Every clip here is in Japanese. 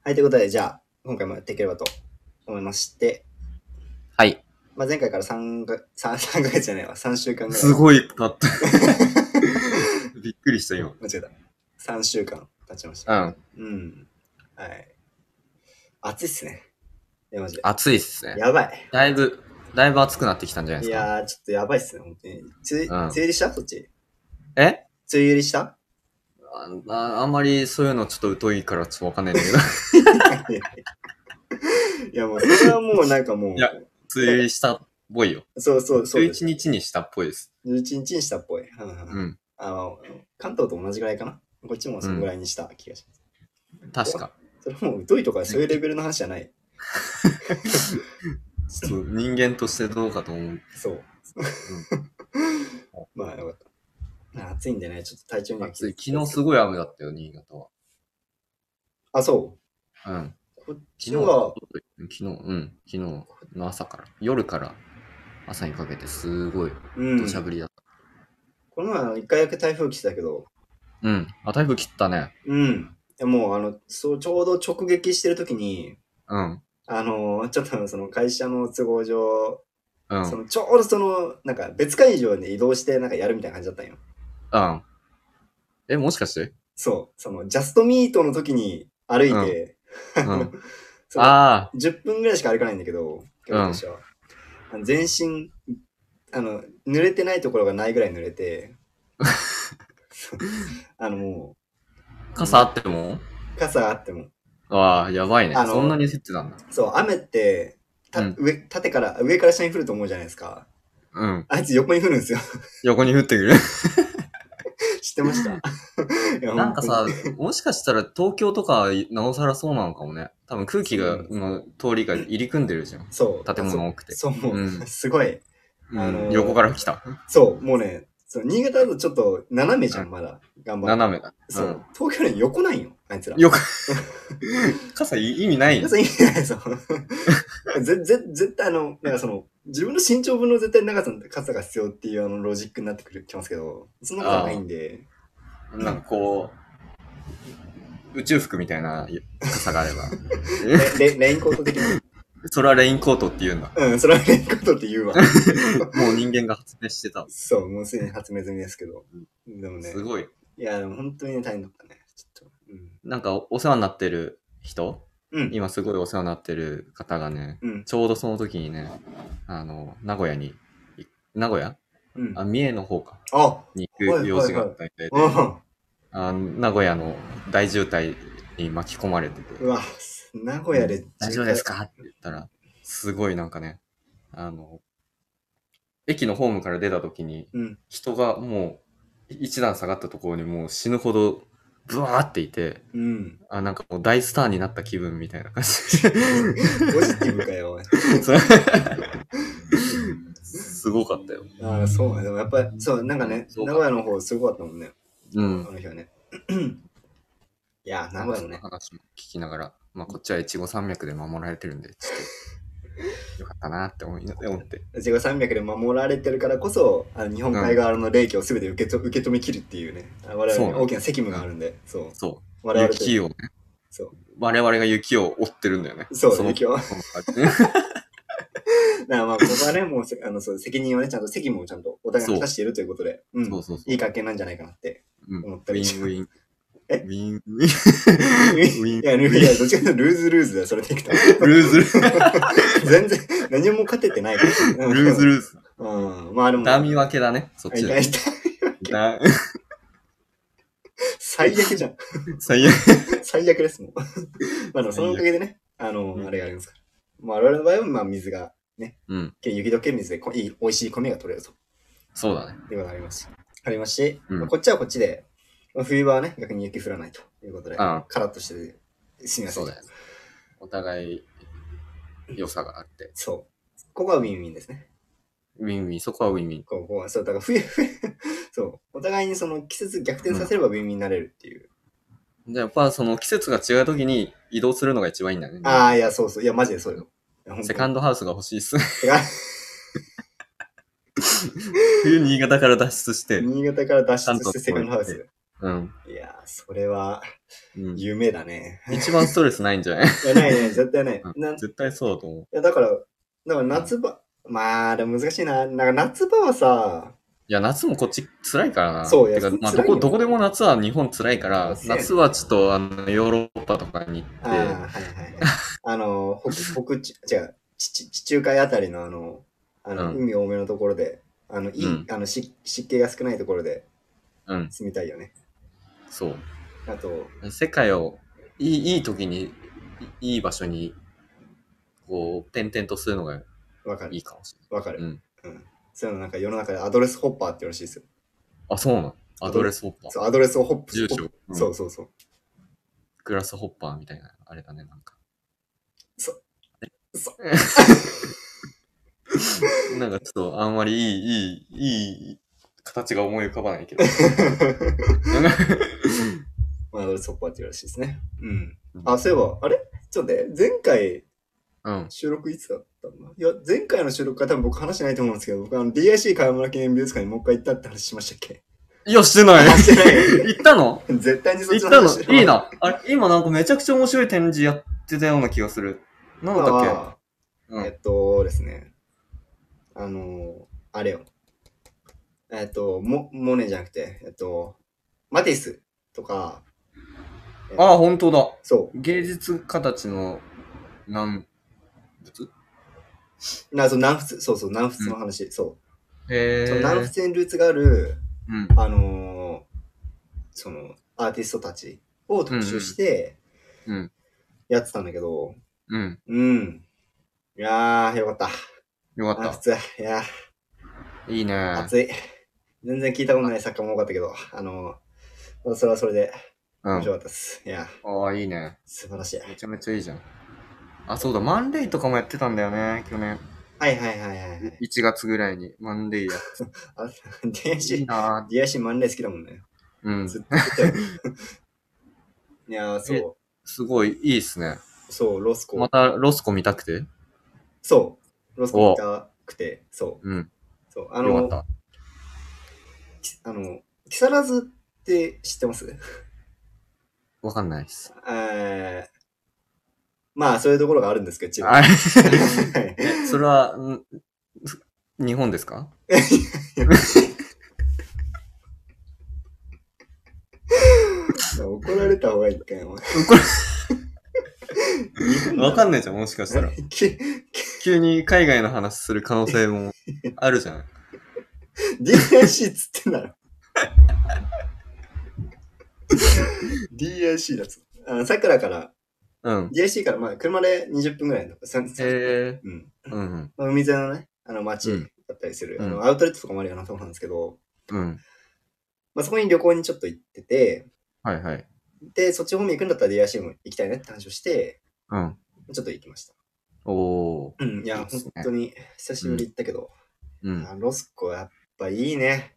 はい、ということで、じゃあ、今回もやっていければと思いまして、 はい。 まあ、前回から3ヶ月じゃないわ、3週間ぐらい。 すごい経った。びっくりした今。 間違えた。3週間経ちました。 うん。 うん。はい。暑いっすね。マジで。 暑いっすね。 やばい。 だいぶ暑くなってきたんじゃないですか。 いやー、ちょっとやばいっすね、本当に。梅雨入りしたそっち。 え梅雨入りしたあんまりそういうのちょっと疎いからちょっとわかんないんだけど。 いや、もう、それはもうなんかもう。 いや、梅雨入りしたっぽいよ。 そう。 11日にしたっぽいです。 11日にしたっぽい。 うん。 関東と同じぐらいかな。こっちもそのぐらいにした気がします。確か。 それもう疎いとかそういうレベルの話じゃない。 そう人間としてどうかと思う。 そう。まあよかった。暑いんでね、ちょっと体調には暑い。昨日すごい雨だったよ、新潟は。 あ、そう。 うん。 こっちは、 昨日の朝から、夜から朝にかけてすごい土砂降りだった。 この前一回だけ台風来てたけど。 うん。あ、台風切ったね。 うん。もうちょうど直撃してる時に、 うん。 ちょっとその会社の都合上、 うん。 ちょうどなんか別会場に移動してなんかやるみたいな感じだったんよ。 うん。もしかしてそう。ジャストミートの時に歩いて、10分ぐらいしか歩かないんだけど、私は。全身、濡れてないところがないぐらい濡れて、もう。傘あっても傘あっても。 ああ、やばいね。そんなに降ってたんだ。 そう、雨って、上から下に降ると思うじゃないですか。 うん。 あいつ横に降るんですよ。 横に降ってくる知ってましたなんかさ、もしかしたら東京とかなおさらそうなのかもね。多分空気が、通りが入り組んでるじゃん。 そう。 建物多くて。 そう、すごい。 横から来た。 そう、もうね、新潟だとちょっと斜めじゃん、まだ。頑張って。 斜めだ。 そう。東京より横ないよ、あいつら。 傘意味ない傘意味ないぞ。絶対なんか自分の身長分の絶対長さの傘が必要っていうロジックになってきますけど、そんなことないんで。 なんかこう、宇宙服みたいな傘があれば。 レインコート的な。 それはレインコートって言うんだ。 うん、それはレインコートって言うわ。 もう人間が発明してた。 そう、もうすでに発明済みですけど。でもね。 すごい。 いや、でも本当に大変だったね。ちょっと。 なんかお世話になってる人、今すごいお世話になってる方がね、ちょうどその時にね、名古屋、三重の方か。に行く用事があったみたいで、名古屋の大渋滞に巻き込まれてて。 うわ、名古屋で大丈夫ですかって言ったら、すごいなんかね、駅のホームから出た時に、人がもう一段下がったところにもう死ぬほどブワーっていて、なんかもう大スターになった気分みたいな感じで。 ポジティブかよ。 すごかったよ。 ああ、そう。でもやっぱり、そう、なんかね、名古屋の方すごかったもんね。 うん。 この日はね。いや、名古屋のね。 話も聞きながら、まあこっちは越後山脈で守られてるんで、ちょっと、よかったなって思って。 越後山脈で守られてるからこそ、日本海側の霊気をすべて受け止めきるっていうね。我々に大きな責務があるんで、そう。 そう。雪をね。そう。我々が雪を追ってるんだよね。 そう、雪を。だからまあ、ここはね、もう、そう責任をね、ちゃんと責務をちゃんとお互いに果たしているということで、いい関係なんじゃないかなって思ったりして。 ウィンウィン。 ウィンウィン。いや、どっちかというとルーズルーズだよ、それでいくと。 ルーズルーズ。 全然、何も勝ててないから。 ルーズルーズ。 まあでも。 ダミ分けだね、そっちで。 最悪じゃん。 最悪ですもん。まあでもそのおかげでね、あれがありますから。まあ我々の場合は、まあ水がね、雪解け水で美味しい米が取れると。 そうだね。 っていうことがあります。ありますし、こっちはこっちで、冬場はね、逆に雪降らないということで、カラッとしてて、すみません。 そうだよね。お互い、良さがあって。 そう。ここはウィンウィンですね。 ウィンウィン、そこはウィンウィン。 ここは、そう、だからそう。お互いにその季節逆転させればウィンウィンになれるっていう。 じゃあやっぱその季節が違う時に移動するのが一番いいんだね。 ああ、いや、そうそう。いや、マジでそうよ。 セカンドハウスが欲しいっす。冬新潟から脱出して。 新潟から脱出してセカンドハウス。 うん。 いや、それは、夢だね。 一番ストレスないんじゃない？ いや、ないね、絶対ない。 絶対そうだと思う。 いや、だから夏場、まあ、でも難しいな。なんか夏場はさ、 いや、夏もこっち辛いからな。 そう、 てか、まあ、どこでも夏は日本辛いから、夏はちょっと、ヨーロッパとかに行って。 はいはいはい。違う、地中海あたりの海多めのところで、湿気が少ないところで、住みたいよね。 そう。 あと、 世界を、いい時に、いい場所に、こう、転々とするのがいいかもしれない。 わかる。そういうのなんか世の中でアドレスホッパーって言うらしいですよ。 あ、そうなの？アドレスホッパー。 そう、アドレスをホップ。 住所。 そうそうそう。 グラスホッパーみたいな、あれだね、なんか。 そう。 なんかちょっとあんまりいい形が思い浮かばないけど。 アドレスホッパーって言うらしいですね。あ、そういえば、あれちょっとね、前回、収録いつだったんだ？いや、前回の収録は多分僕話してないと思うんですけど、僕DIC 河村記念美術館にもう一回行ったって話しましたっけ？ いや、してない。行ったの？ 絶対にそっちの話してない。いいな。あれ、今なんかめちゃくちゃ面白い展示やってたような気がする。なんだっけ？ ですね。あれよ。モネじゃなくて、マティスとか。 ああ、本当だ。 そう。 芸術家たちの南仏？ そう、南仏の話、そう。 へえ。 南仏にルーツがある、その、アーティストたちを特集して、やってたんだけど、いやー、よかった。 よかった。 普通、いやいいね。 熱い。全然聞いたことない作家も多かったけど、それはそれで、面白かったです。いや。 ああ、いいね。 素晴らしい。 めちゃめちゃいいじゃん。あ、そうだ、マンデーとかもやってたんだよね、去年。 はい。 1月ぐらいにマンデーやって。 DIC マンデー好きだもんね。ずっといやー、そう。 すごいいいっすね。 そう、ロスコ。 またロスコ見たくて？ そう。ロスコ見たくて、そう。そう。 よかった。 木更津って知ってます？ わかんないっす。 まあ、そういうところがあるんですけど、 それは、日本ですか？ 怒られた方がいいかよ。 わかんないじゃん、もしかしたら。急に海外の話する可能性もあるじゃん。 DIC つってんだろ。DIC だつ。桜から、DIC から、まあ、車で20分ぐらいの。海沿いのね、街だったりする。アウトレットとかもあるようなとこなんですけど、まあ、そこに旅行にちょっと行ってて、で、そっち方面行くんだったら DIC も行きたいねって話をして、ちょっと行きました。いや、本当に久しぶり行ったけど、ロスコやっぱいいね。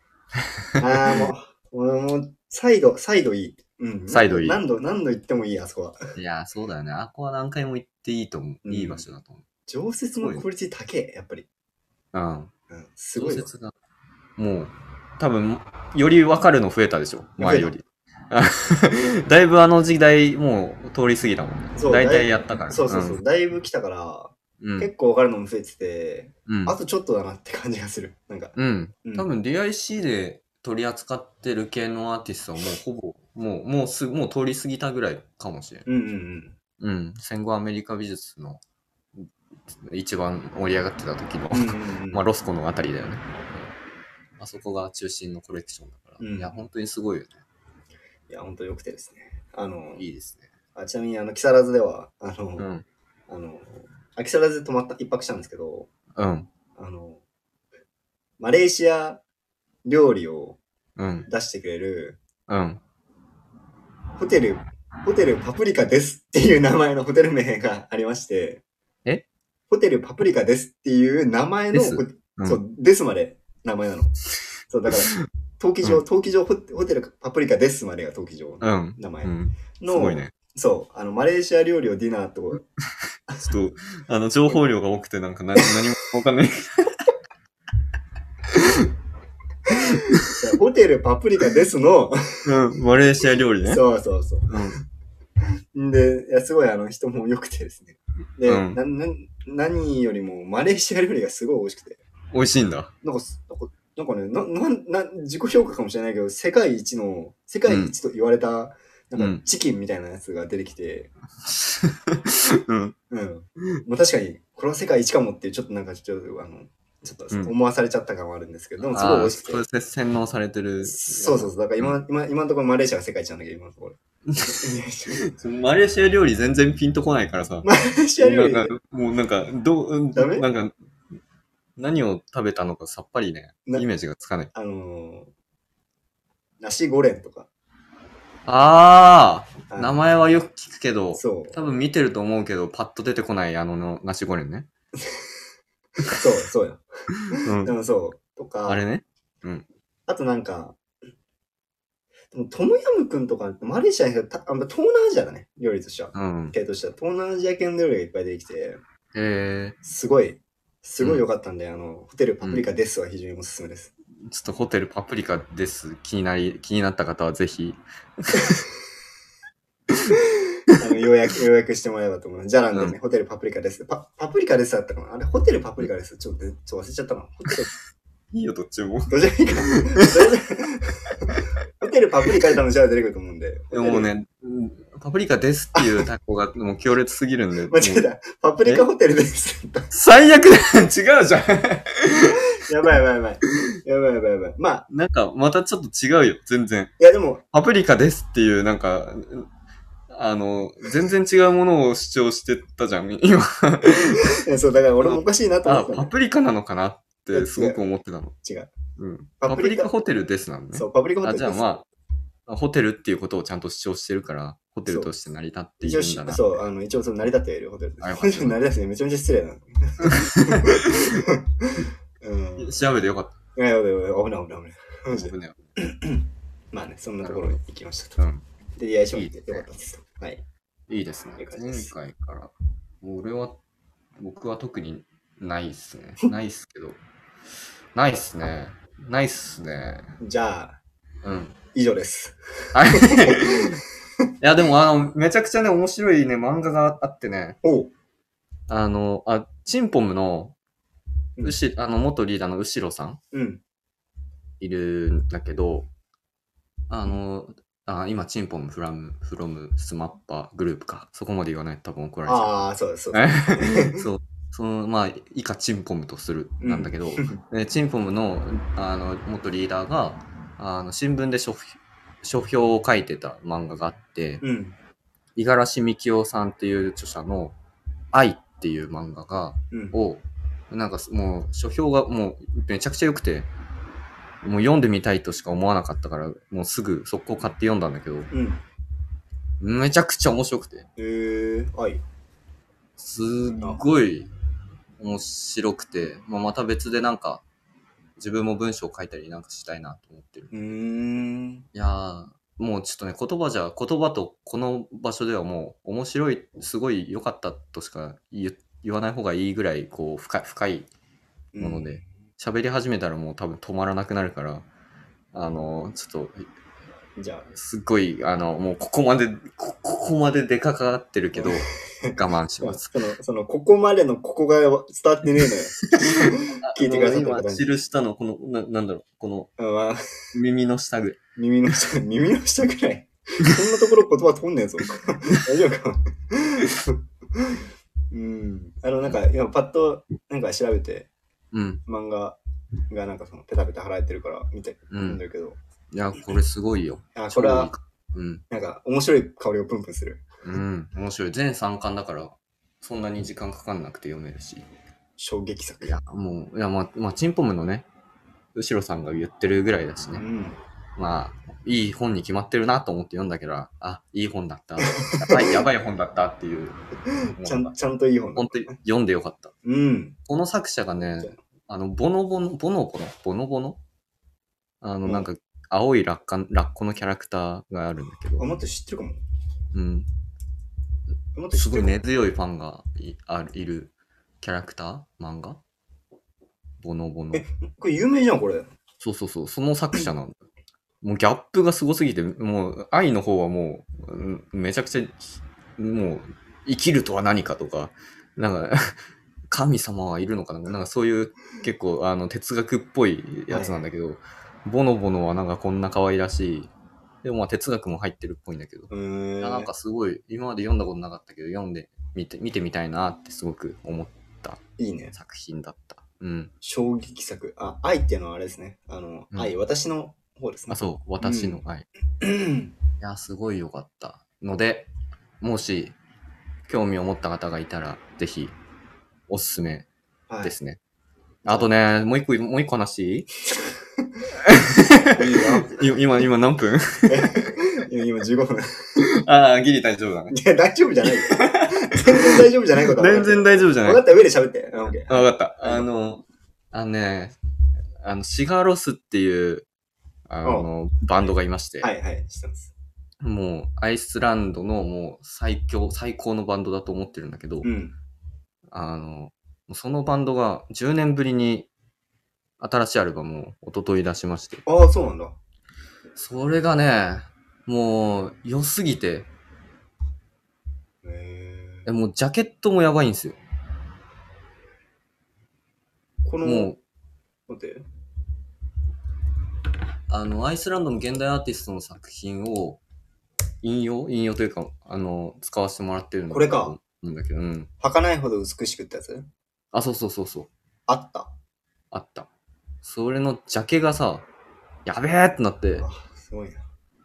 もう、再度いい。 再度いい。 何度行ってもいい、あそこは。 いや、そうだよね。あこは何回も行っていいと思う。いい場所だと思う。 常設のクオリティ高え、やっぱり。すごい。 常設が。もう、多分、より分かるの増えたでしょ。前より。だいぶあの時代、もう通り過ぎたもんね。大体やったから。 そう。だいぶ来たから、結構分かるのも増えてて、あとちょっとだなって感じがする。なんか。 多分 DIC で取り扱ってる系のアーティストはもうほぼ、もう通り過ぎたぐらいかもしれん。戦後アメリカ美術の一番盛り上がってた時の、まあロスコのあたりだよね。あそこが中心のコレクションだから。いや、本当にすごいよね。 いや、本当に良くてですね。 いいですね。 ちなみに、木更津では、木更津で一泊したんですけど、マレーシア料理を出してくれる、ホテルパプリカですっていう名前のホテル名がありまして、ホテルパプリカですっていう名前の、そう、ですまで名前なの。そう、だから、登記上ホテルパプリカですまでが登記上の名前の、 すごいね。 そう、マレーシア料理をディナーと、 ちょっと、情報量が多くてなんか何もわかんない。 ホテルパプリカですの、 マレーシア料理ね。 そうそうそう。で、いや、すごい人も良くてですね。で、何よりもマレーシア料理がすごい美味しくて。 美味しいんだ。 なんかね、自己評価かもしれないけど、世界一と言われた、なんかチキンみたいなやつが出てきて、もう確かに、これは世界一かもっていう、ちょっと思わされちゃった感はあるんですけど、でもすごい美味しくて。 それ洗脳されてる。 そう。だから今のところマレーシアが世界一なんだけど、今のところ。 マレーシア料理全然ピンとこないからさ。 マレーシア料理もうなんか、何を食べたのかさっぱりね、イメージがつかない。 ナシゴレンとか。 名前はよく聞くけど、多分見てると思うけど、パッと出てこないナシゴレンね。 そうよ。でもそう。とか。 あれね。 あとなんか、でもトムヤムクンとか、マレーシアに東南アジアだね、料理としては。系としては。東南アジア系の料理がいっぱい出てきて、すごい良かったんで、ホテルパプリカですは非常におすすめです。 ちょっとホテルパプリカです。気になった方はぜひ。 予約してもらえばと思う。じゃらんでね、ホテルパプリカです。パプリカですだったかなあれ、ホテルパプリカです。ちょっと忘れちゃったな。 いいよ、どっちも。 どっちもいいか。ホテルパプリカで多分じゃあ出てくると思うんで。 でもね、パプリカですっていう単語がもう強烈すぎるんで。 間違えた。パプリカホテルです。 最悪だ違うじゃんやばい。まあ。 なんか、またちょっと違うよ、全然。 いや、でも。 パプリカですっていう、なんか、全然違うものを主張してたじゃん、今。 そう、だから俺もおかしいなと思った、 パプリカなのかなってすごく思ってたの。 違う。 パプリカホテルですなんね。 そう、パプリカホテルです。 じゃあまあ、ホテルっていうことをちゃんと主張してるから、ホテルとして成り立っているんだな。 そう、一応成り立っているホテルです。ホテル成り立ってめちゃめちゃ失礼な。 調べてよかった。 いや、危ない。まあね、そんなところに行きましたと。で、リアクション見てよかったです。はい。 いいですね。前回から。僕は特にないっすね。ないっすけど。ないっすね。 じゃあ、以上です。 はい。いや、でもめちゃくちゃね、面白いね、漫画があってね。チンポムの、元リーダーの後ろさん。いるんだけど、今、チンポムフロムスマッパグループか。そこまで言わないと多分怒られちゃう。 そうです。 そう。まあ、以下チンポムとするなんだけど、チンポムの、元リーダーが、新聞で書評を書いてた漫画があって、五十嵐美樹夫さんっていう著者の愛っていう漫画なんかもう書評がもうめちゃくちゃ良くて、もう読んでみたいとしか思わなかったから、もうすぐ速攻買って読んだんだけど、めちゃくちゃ面白くて。すっごい面白くて、また別でなんか、自分も文章を書いたりなんかしたいなと思ってる。いやー、もうちょっとね、言葉とこの場所ではもう面白い、すごい良かったとしか言わない方がいいぐらい、こう、深いもので、喋り始めたらもう多分止まらなくなるから、ちょっと、 じゃあ、 すっごい、もうここまで出かかってるけど、我慢します。 ここまでのここが伝わってねえのよ。聞いてください。 今、記したの、この、なんだろう、この、耳の下ぐらい。 耳の下ぐらい。そんなところ言葉通んねえぞ。大丈夫かなんか、今パッと、なんか調べて、漫画がなんかペタペタ貼られてるから見てるんだけど。 いや、これすごいよ。 これは、なんか面白い香りをプンプンする。 面白い。全3巻だから、そんなに時間かかんなくて読めるし。 衝撃作。 まあ、チンポムのね、後ろさんが言ってるぐらいだしね。まあ、いい本に決まってるなと思って読んだけど、いい本だった。やばい本だったっていう。 ちゃんといい本だった。本当に読んでよかった。この作者がね、ボノボノなんか、青いラッコのキャラクターがあるんだけど。 待って、知ってるかも。 すごい根強いファンがいるキャラクター漫画ボノボノ。 これ有名じゃん、これ。 そう。その作者なんだ。 もうギャップがすごすぎて、もう愛の方はもう、めちゃくちゃ、もう、生きるとは何かとか、なんか、神様はいるのかな、なんかそういう結構哲学っぽいやつなんだけど、ボノボノはなんかこんな可愛らしい。でもまあ哲学も入ってるっぽいんだけど。いやなんかすごい、今まで読んだことなかったけど、読んで見てみたいなってすごく思ったいいね。 作品だった。うん。 衝撃作。愛っていうのはあれですね。愛、私の方ですね。 そう、私の愛。いや、すごい良かったので、もし興味を持った方がいたら、ぜひ、おすすめですね。あとね、もう一個話していいいいよ。今何分今15分。 ああ、ギリ大丈夫だね。 いや、大丈夫じゃないよ。全然大丈夫じゃないことは全然大丈夫じゃない。 分かった上で喋って。 分かった。シガロスっていう、バンドがいまして。 はいはい、知ってます。 もう、アイスランドのもう最高のバンドだと思ってるんだけど、そのバンドが10年ぶりに新しいアルバムを一昨日出しまして。 ああ、そうなんだ。 それがね、もう良すぎて。もうジャケットもやばいんですよ。もう、待って。アイスランドの現代アーティストの作品を引用というか、使わせてもらってるの。 これか。 なんだけど、うん。 儚いほど美しくってやつ？ あ、そう。 あった。 それのジャケがさ、やべえってなって。 すごいな。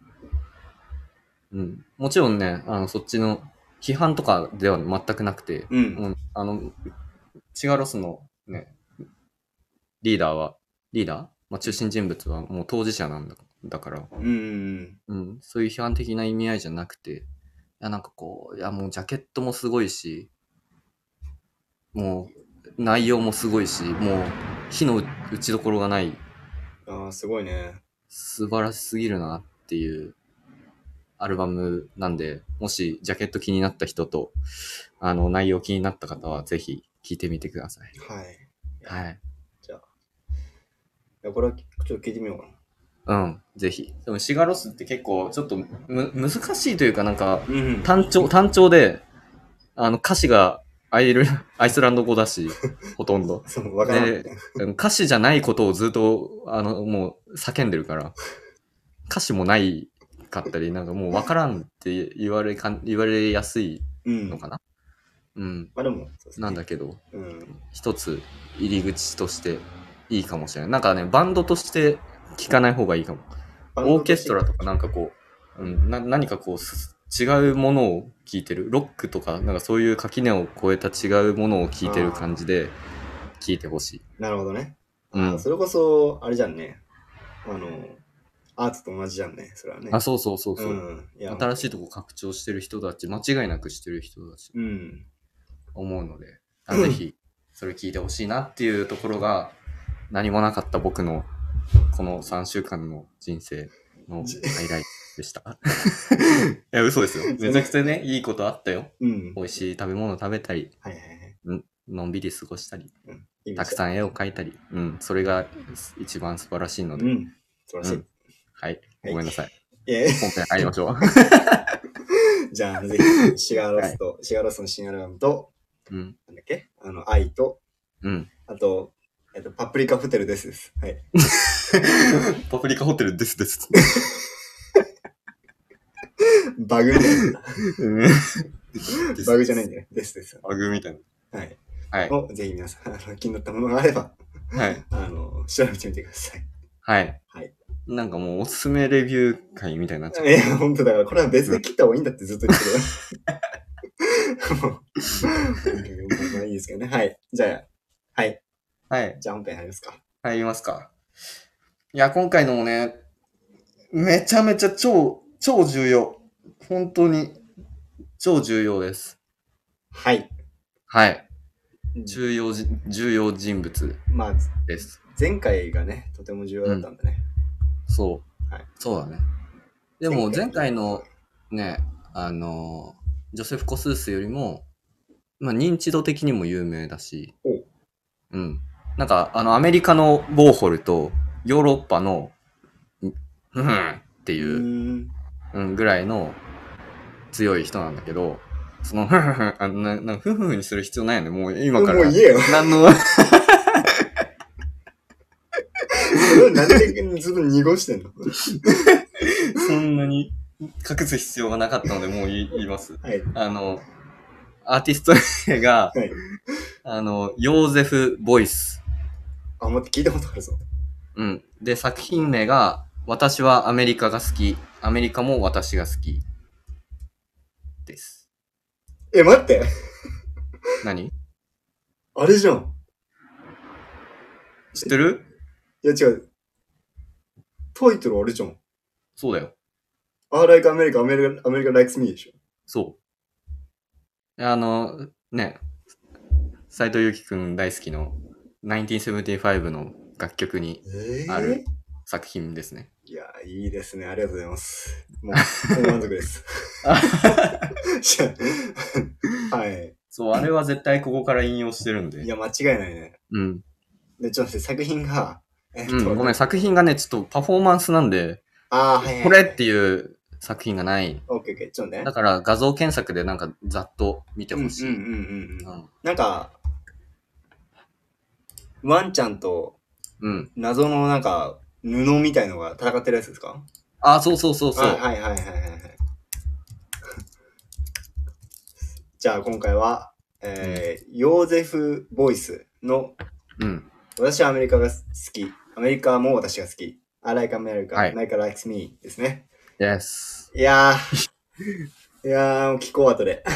うん。もちろんね、そっちの批判とかでは全くなくて、シガロスのね、リーダーまあ、中心人物はもう当事者なんだから、そういう批判的な意味合いじゃなくて、いやなんかこう、いやもうジャケットもすごいし、もう内容もすごいし、もう火の打ちどころがない。 ああ、すごいね。 素晴らしすぎるなっていうアルバムなんで、もしジャケット気になった人と、内容気になった方はぜひ聞いてみてください。はい。 じゃあ、これはちょっと聞いてみようかな。ぜひ。でもシガロスって結構ちょっと難しいというかなんか、単調で、歌詞がアイスランド語だし、ほとんど。で、歌詞じゃないことをずっと、もう叫んでるから、歌詞もないかったり、なんかもう分からんって言われやすいのかな。 まあでも、 なんだけど、一つ入り口としていいかもしれない。なんかね、バンドとして聴かない方がいいかも。オーケストラとかなんかこう、何かこう、違うものを聴いてる。ロックとか、なんかそういう垣根を越えた違うものを聴いてる感じで聴いてほしい。 なるほどね。それこそ、あれじゃんね。アーツと同じじゃんね、それはね。 そう。新しいとこ拡張してる人たち、間違いなくしてる人たち。思うので、ぜひ、それ聞いてほしいなっていうところが、何もなかった僕の、この3週間の人生のハイライトでした。いや、嘘ですよ。めちゃくちゃね、いいことあったよ。美味しい食べ物食べたり、のんびり過ごしたり、たくさん絵を描いたり、それが一番素晴らしいので。 素晴らしい。 はい。ごめんなさい。本編入りましょう。 じゃあ、ぜひ、シガロスの新アルバムと、なんだっけ愛と、あと、パプリカホテルです。はい。 パプリカホテルです。 バグみたいな。バグじゃないんだよ。です。 バグみたいな。はい。を、ぜひ皆さん、気になったものがあれば、調べてみてください。 はい。なんかもうおすすめレビュー会みたいになっちゃう。 本当だから、これは別で切った方がいいんだってずっと言ってる。まあいいですけどね。はい。じゃあ、じゃあ本編入りますか。 入りますか。いや、今回のもね、めちゃめちゃ超重要。本当に、超重要です。 はい。 重要人物です。 前回がね、とても重要だったんでね。 そうだね。でも前回のね、ジョセフ・コスースよりも、まあ認知度的にも有名だし、なんかアメリカのウォーホルとヨーロッパのふふんっていうぐらいの強い人なんだけど、そのふふふふふにする必要ないよね。もう今から。 もう言えよ。 何のそれをなんでずっと濁してんのそんなに隠す必要がなかったので、もう言います。 はい。 アーティスト名が、はい、ヨーゼフ・ボイス。 あ、待って、聞いたことあるぞ。 うん。で、作品名が、私はアメリカが好き。アメリカも私が好き。です。 待って。 何？ あれじゃん。 知ってる？ いや違う。タイトルあれじゃん。 そうだよ。 like America, America likes me でしょ。 そう。ね、斉藤由貴くん大好きの1975の楽曲にある作品ですね。 いや、いいですね。ありがとうございます。もう満足です。はい。 そう、あれは絶対ここから引用してるんで。 いや、間違いないね。 うん。 で、ちょっと待って、作品が、 ごめん、作品がね、ちょっとパフォーマンスなんで、これっていう作品がない。 オッケーオッケー、ちょっとね。 だから画像検索でなんかざっと見てほしい。 なんか、ワンちゃんと、謎のなんか、布みたいのが戦ってるやつですか？ あ、そうそうそうそう。 はい。じゃあ今回は、ヨーゼフ・ボイスの、私はアメリカが好き。アメリカも私が好き。I like America, America likes me ですね。 Yes. いやー、聞こう、後で。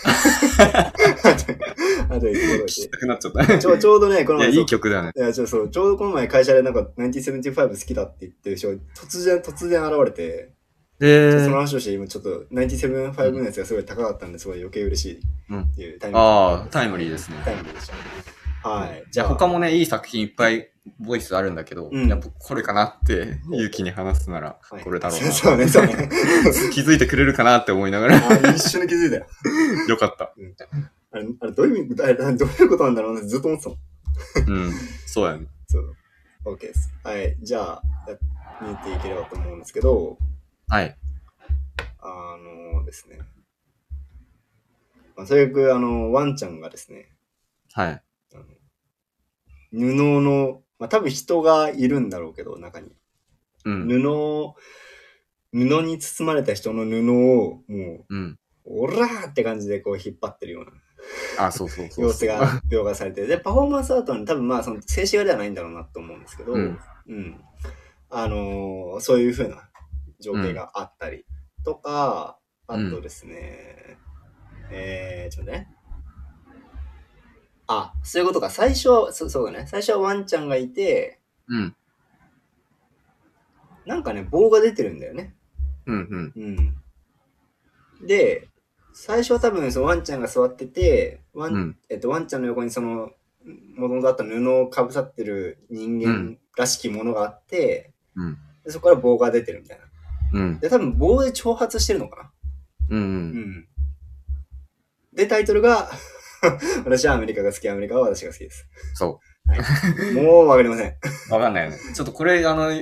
後で聞こう。聞きたくなっちゃった。 ちょうどね、この前。 いい曲だね。 いや、ちょうどこの前会社でなんか1975好きだって言ってる人が突然現れて、その話をして、今ちょっと1975のやつがすごい高かったんで、すごい余計嬉しいっていうタイムリー。 タイムリーですね。 タイムリーでした。はい。 じゃあ他もね、いい作品いっぱいボイスあるんだけど、やっぱこれかなって勇気に話すならこれだろうな。 そうね。 気づいてくれるかなって思いながら。 一緒に気づいたよ。 よかった。 あれどういうことなんだろうなってずっと思ってたの。そうやね。 そう。OK です。はい。じゃあ、見ていければと思うんですけど、 はい。 ですね。最悪、ワンちゃんがですね。 はい。 布の、多分人がいるんだろうけど、中に。布に包まれた人の布を、もう、オラーって感じでこう引っ張ってるような。 そう。 様子が描画されてで、パフォーマンスアートに多分その静止画ではないんだろうなと思うんですけど、そういう風な情景があったりとか、あとですね、ちょっとね。そういうことか。最初は、そうだね。最初はワンちゃんがいて、なんかね、棒が出てるんだよね。で、最初は多分そのワンちゃんが座ってて、ワンちゃんの横にその、もともとあった布をかぶさってる人間らしきものがあって、でそこから棒が出てるみたいな。で、多分棒で挑発してるのかな。で、タイトルが、私はアメリカが好き、アメリカは私が好きです。 そう。 はい、もうわかりません。 わかんないよね。ちょっとこれ、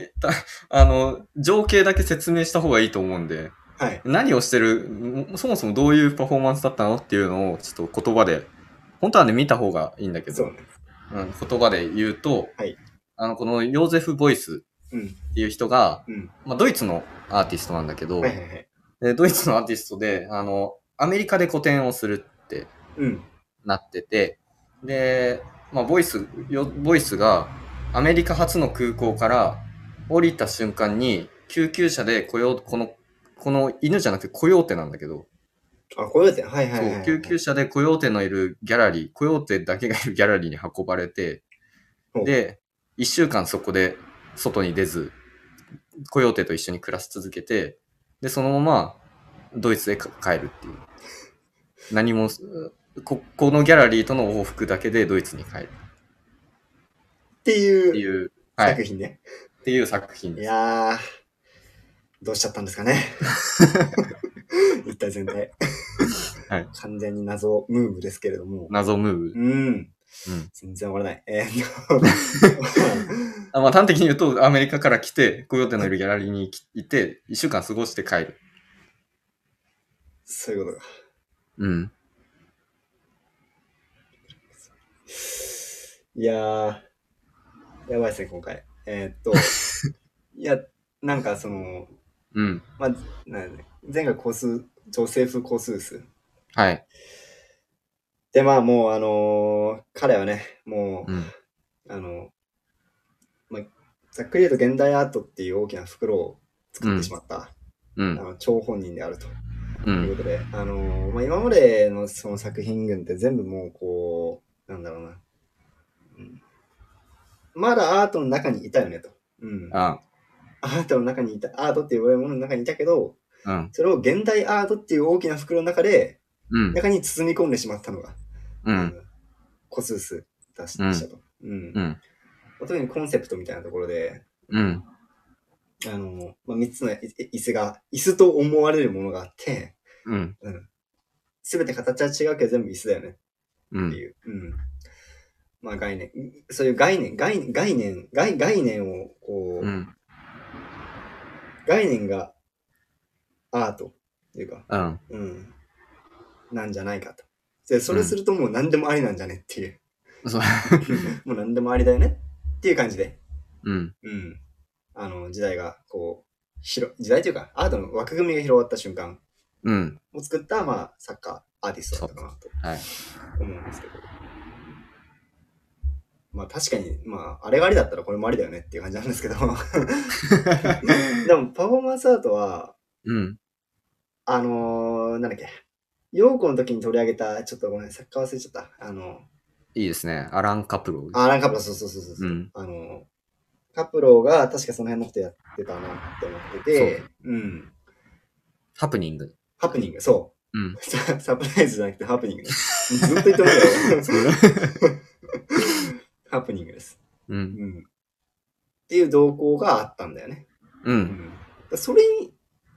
情景だけ説明した方がいいと思うんで、 はい、 何をしてる、そもそもどういうパフォーマンスだったのっていうのを、ちょっと言葉で、本当はね、見た方がいいんだけど、言葉で言うと、このヨーゼフ・ボイスっていう人が、ドイツのアーティストなんだけど、ドイツのアーティストで、アメリカで個展をするってなってて、で、ボイスがアメリカ初の空港から降りた瞬間に救急車でこの犬じゃなくてコヨーテなんだけど。 コヨーテ、はい。そう、 救急車でコヨーテのいるギャラリー、コヨーテだけがいるギャラリーに運ばれて、で、1週間そこで外に出ず、コヨーテと一緒に暮らし続けて、で、そのままドイツへ帰るっていう。何も、このギャラリーとの往復だけでドイツに帰る。 っていう作品ね。 っていう作品です。 いやー、どうしちゃったんですかね。一体全体。完全に謎ムーブですけれども。 謎ムーブ。 全然わからない。 まあ端的に言うと、アメリカから来て、コヨーテのいるギャラリーにいて、1週間過ごして帰る。 そういうことか。 うん。 いやー、やばいですね、今回。いや、なんかその、 うん。 まあ、前回女性風コースース。 はい。 で、まあもう彼はね、もう、 うん。 まあ、ざっくり言うと現代アートっていう大きな袋を作ってしまった、張本人であると。いうことで、まあ、今までのその作品群って全部もうこう、なんだろうな。まだアートの中にいたよねと。アートの中にいた、アートっていうものの中にいたけど、それを現代アートっていう大きな袋の中で、中に包み込んでしまったのが、コスースでしたと。特にコンセプトみたいなところで、まあ、3つの椅子と思われるものがあって、すべて形は違うけど全部椅子だよねっていう、まあ概念、そういう概念をこう、概念がアートっていうか、なんじゃないかと。でそれするともう何でもありなんじゃねっていう。もう何でもありだよねっていう感じで。時代がこう、時代というか、アートの枠組みが広がった瞬間を作った、まあ、サッカー、アーティストだったかなと思うんですけど。まあ確かに、まあ、あれがありだったらこれもありだよねっていう感じなんですけど。でも、パフォーマンスアートは、なんだっけ、ヨーコの時に取り上げた、ちょっとごめん、サッカー忘れちゃった。 いいですね。アラン・カプロー。 アラン・カプロー、そう。カプローが確かその辺のことやってたなって思ってて、 ハプニング、 そう。サプライズじゃなくてハプニングね。ずっと言ってますよ。ハプニングです。っていう動向があったんだよね。それに、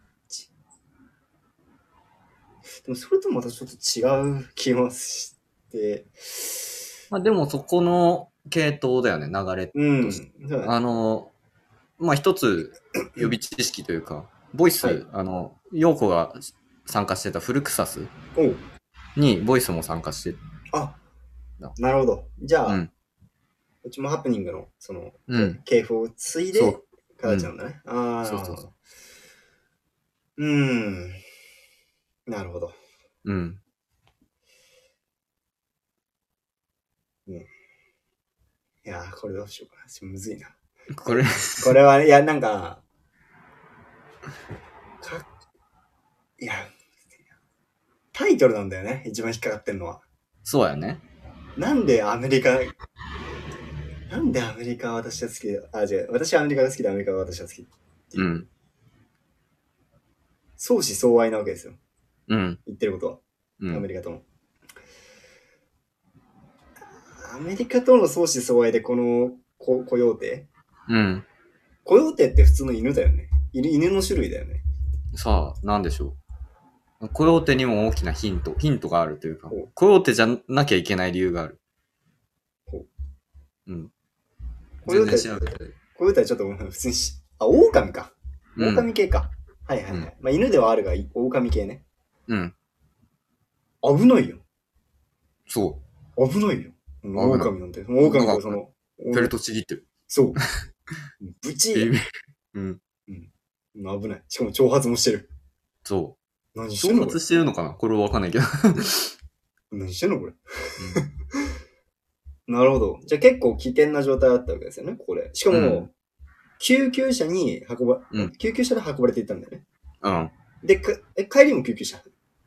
でもそれとまたちょっと違う気もして、 まあでもそこの系統だよね、流れとして。まあ一つ予備知識というか、ボイス、ヨーコが参加してたフルクサスにボイスも参加してなるほど。じゃあ、うちもハプニングの、その、系譜を継いで、形なんだね。そう。なるほど。いやー、これどうしようかな。むずいな。これはね、いや、なんか、いや、タイトルなんだよね。一番引っかかってんのは。 そうやね。 なんでアメリカは私は好きで、違う。私はアメリカが好きでアメリカは私は好きっていう。相思相愛なわけですよ。言ってることは。アメリカとの。アメリカとの相思相愛でこのコヨーテ。コヨーテって普通の犬だよね。犬の種類だよね。 さあ、なんでしょう。コヨーテにも大きなヒントがあるというか、コヨーテじゃなきゃいけない理由がある。全然調べて。 コヨーテはちょっと普通に狼か。狼系か。はい。まあ犬ではあるが、狼系ね。危ないよ。 そう。 危ないよ。狼なんて。狼がその。 フェルトちぎってる。 そう。ブチー。危ない。しかも挑発もしてる。 そう。挑発してるのかな、これはわかんないけど。 何してんのこれ。なるほど。じゃあ結構危険な状態だったわけですよね、これ。しかも、救急車で運ばれていったんだよね。で、帰りも救急車。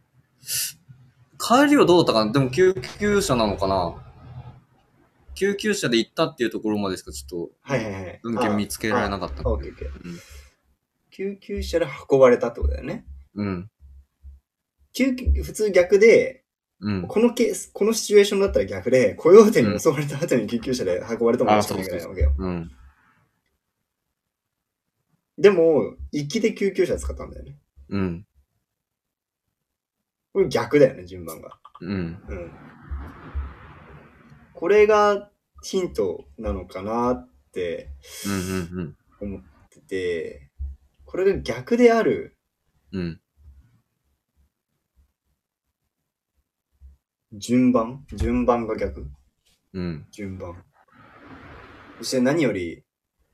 帰りはどうだったかな。でも救急車なのかな。救急車で行ったっていうところまでしかちょっと文献見つけられなかった。 救急車で運ばれたってことだよね。普通逆で、このシチュエーションだったら逆で、コヨーテに襲われた後に救急車で運ばれたものしかないぐらいなわけよ。でも、行きで救急車使ったんだよね。これ逆だよね、順番が。これがヒントなのかなって思ってて、これが逆である。順番が逆。順番。そして何より、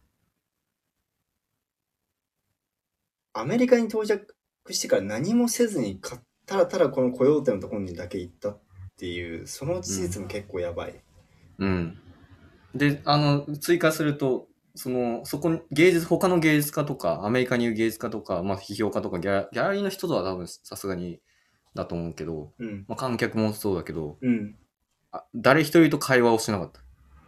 アメリカに到着してから何もせずにただただこのコヨーテのところにだけ行ったっていう、その事実も結構やばい。 で、追加すると、そこに他の芸術家とか、アメリカにいる芸術家とか、まあ、批評家とかギャラリーの人とは多分さすがにだと思うけど、まあ、観客もそうだけど、誰一人と会話をしなかった。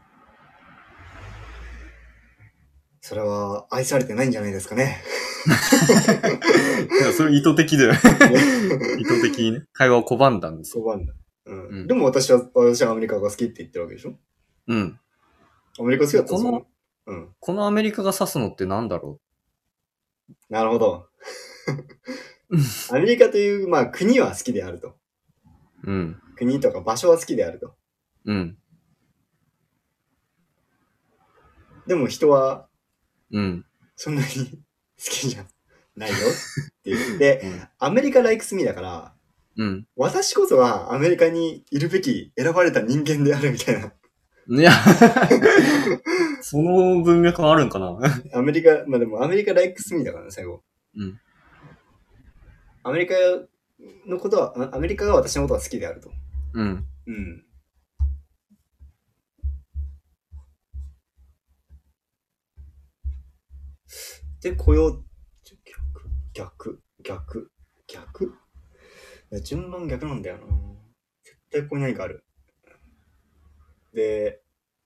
それは愛されてないんじゃないですかね。 いや、それ意図的だよ。意図的にね、会話を拒んだんですよ。 拒んだ。でも私はアメリカが好きって言ってるわけでしょ。アメリカ好きだったんですよ。 このアメリカが指すのってなんだろう。なるほど。アメリカという、まあ、国は好きであると。国とか場所は好きであると。でも人は、そんなに好きじゃないよって言って、アメリカライクスミーだから、私こそはアメリカにいるべき選ばれた人間であるみたいな。 いや、その文脈はあるんかな。 アメリカ、まあでもアメリカライクスミーだからね、最後。アメリカのことは、アメリカが私のことが好きであると。で、逆順番逆なんだよな。絶対ここに何かある。で、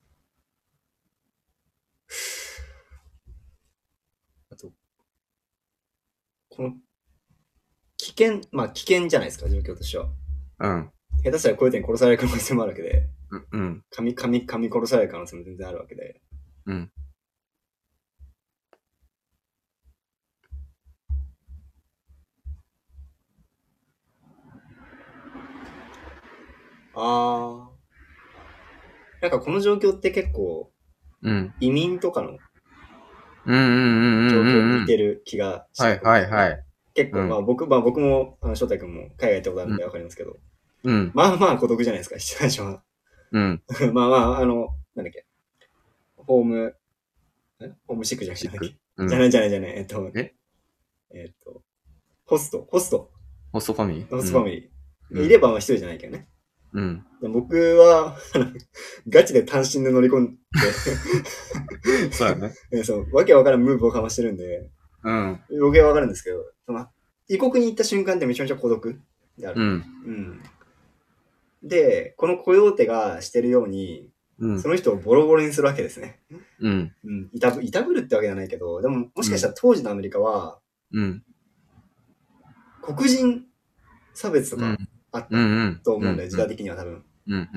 あと、この、危険じゃないですか、状況としては。下手したらこういう点殺される可能性もあるわけで、噛み殺される可能性も全然あるわけで。なんかこの状況って結構、移民とかの状況に似てる気がして、結構、まあ僕も翔太君も海外行ったことあるんでわかりますけど、まあまあ孤独じゃないですか、最初は。まあまあ、なんだっけ、ホームシックじゃなくて、じゃない、ホストファミリー。いればまあ一人じゃないけどね。僕は、ガチで単身で乗り込んでそうやね。 わけわからんムーブをかましてるんで、余計わかるんですけど、異国に行った瞬間ってめちゃめちゃ孤独である。で、このコヨーテがしてるように、その人をボロボロにするわけですね。いたぶるってわけじゃないけど、でももしかしたら当時のアメリカは、黒人差別とかあったと思うんだよ、時代的には多分。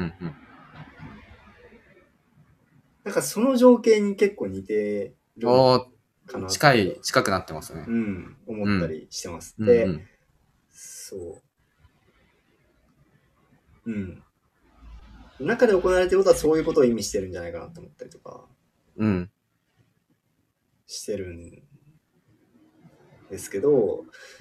なんかその情景に結構似てるかな。近くなってますね。 思ったりしてます。で、そう。中で行われていることはそういうことを意味してるんじゃないかなと思ったりとか、してるんですけど、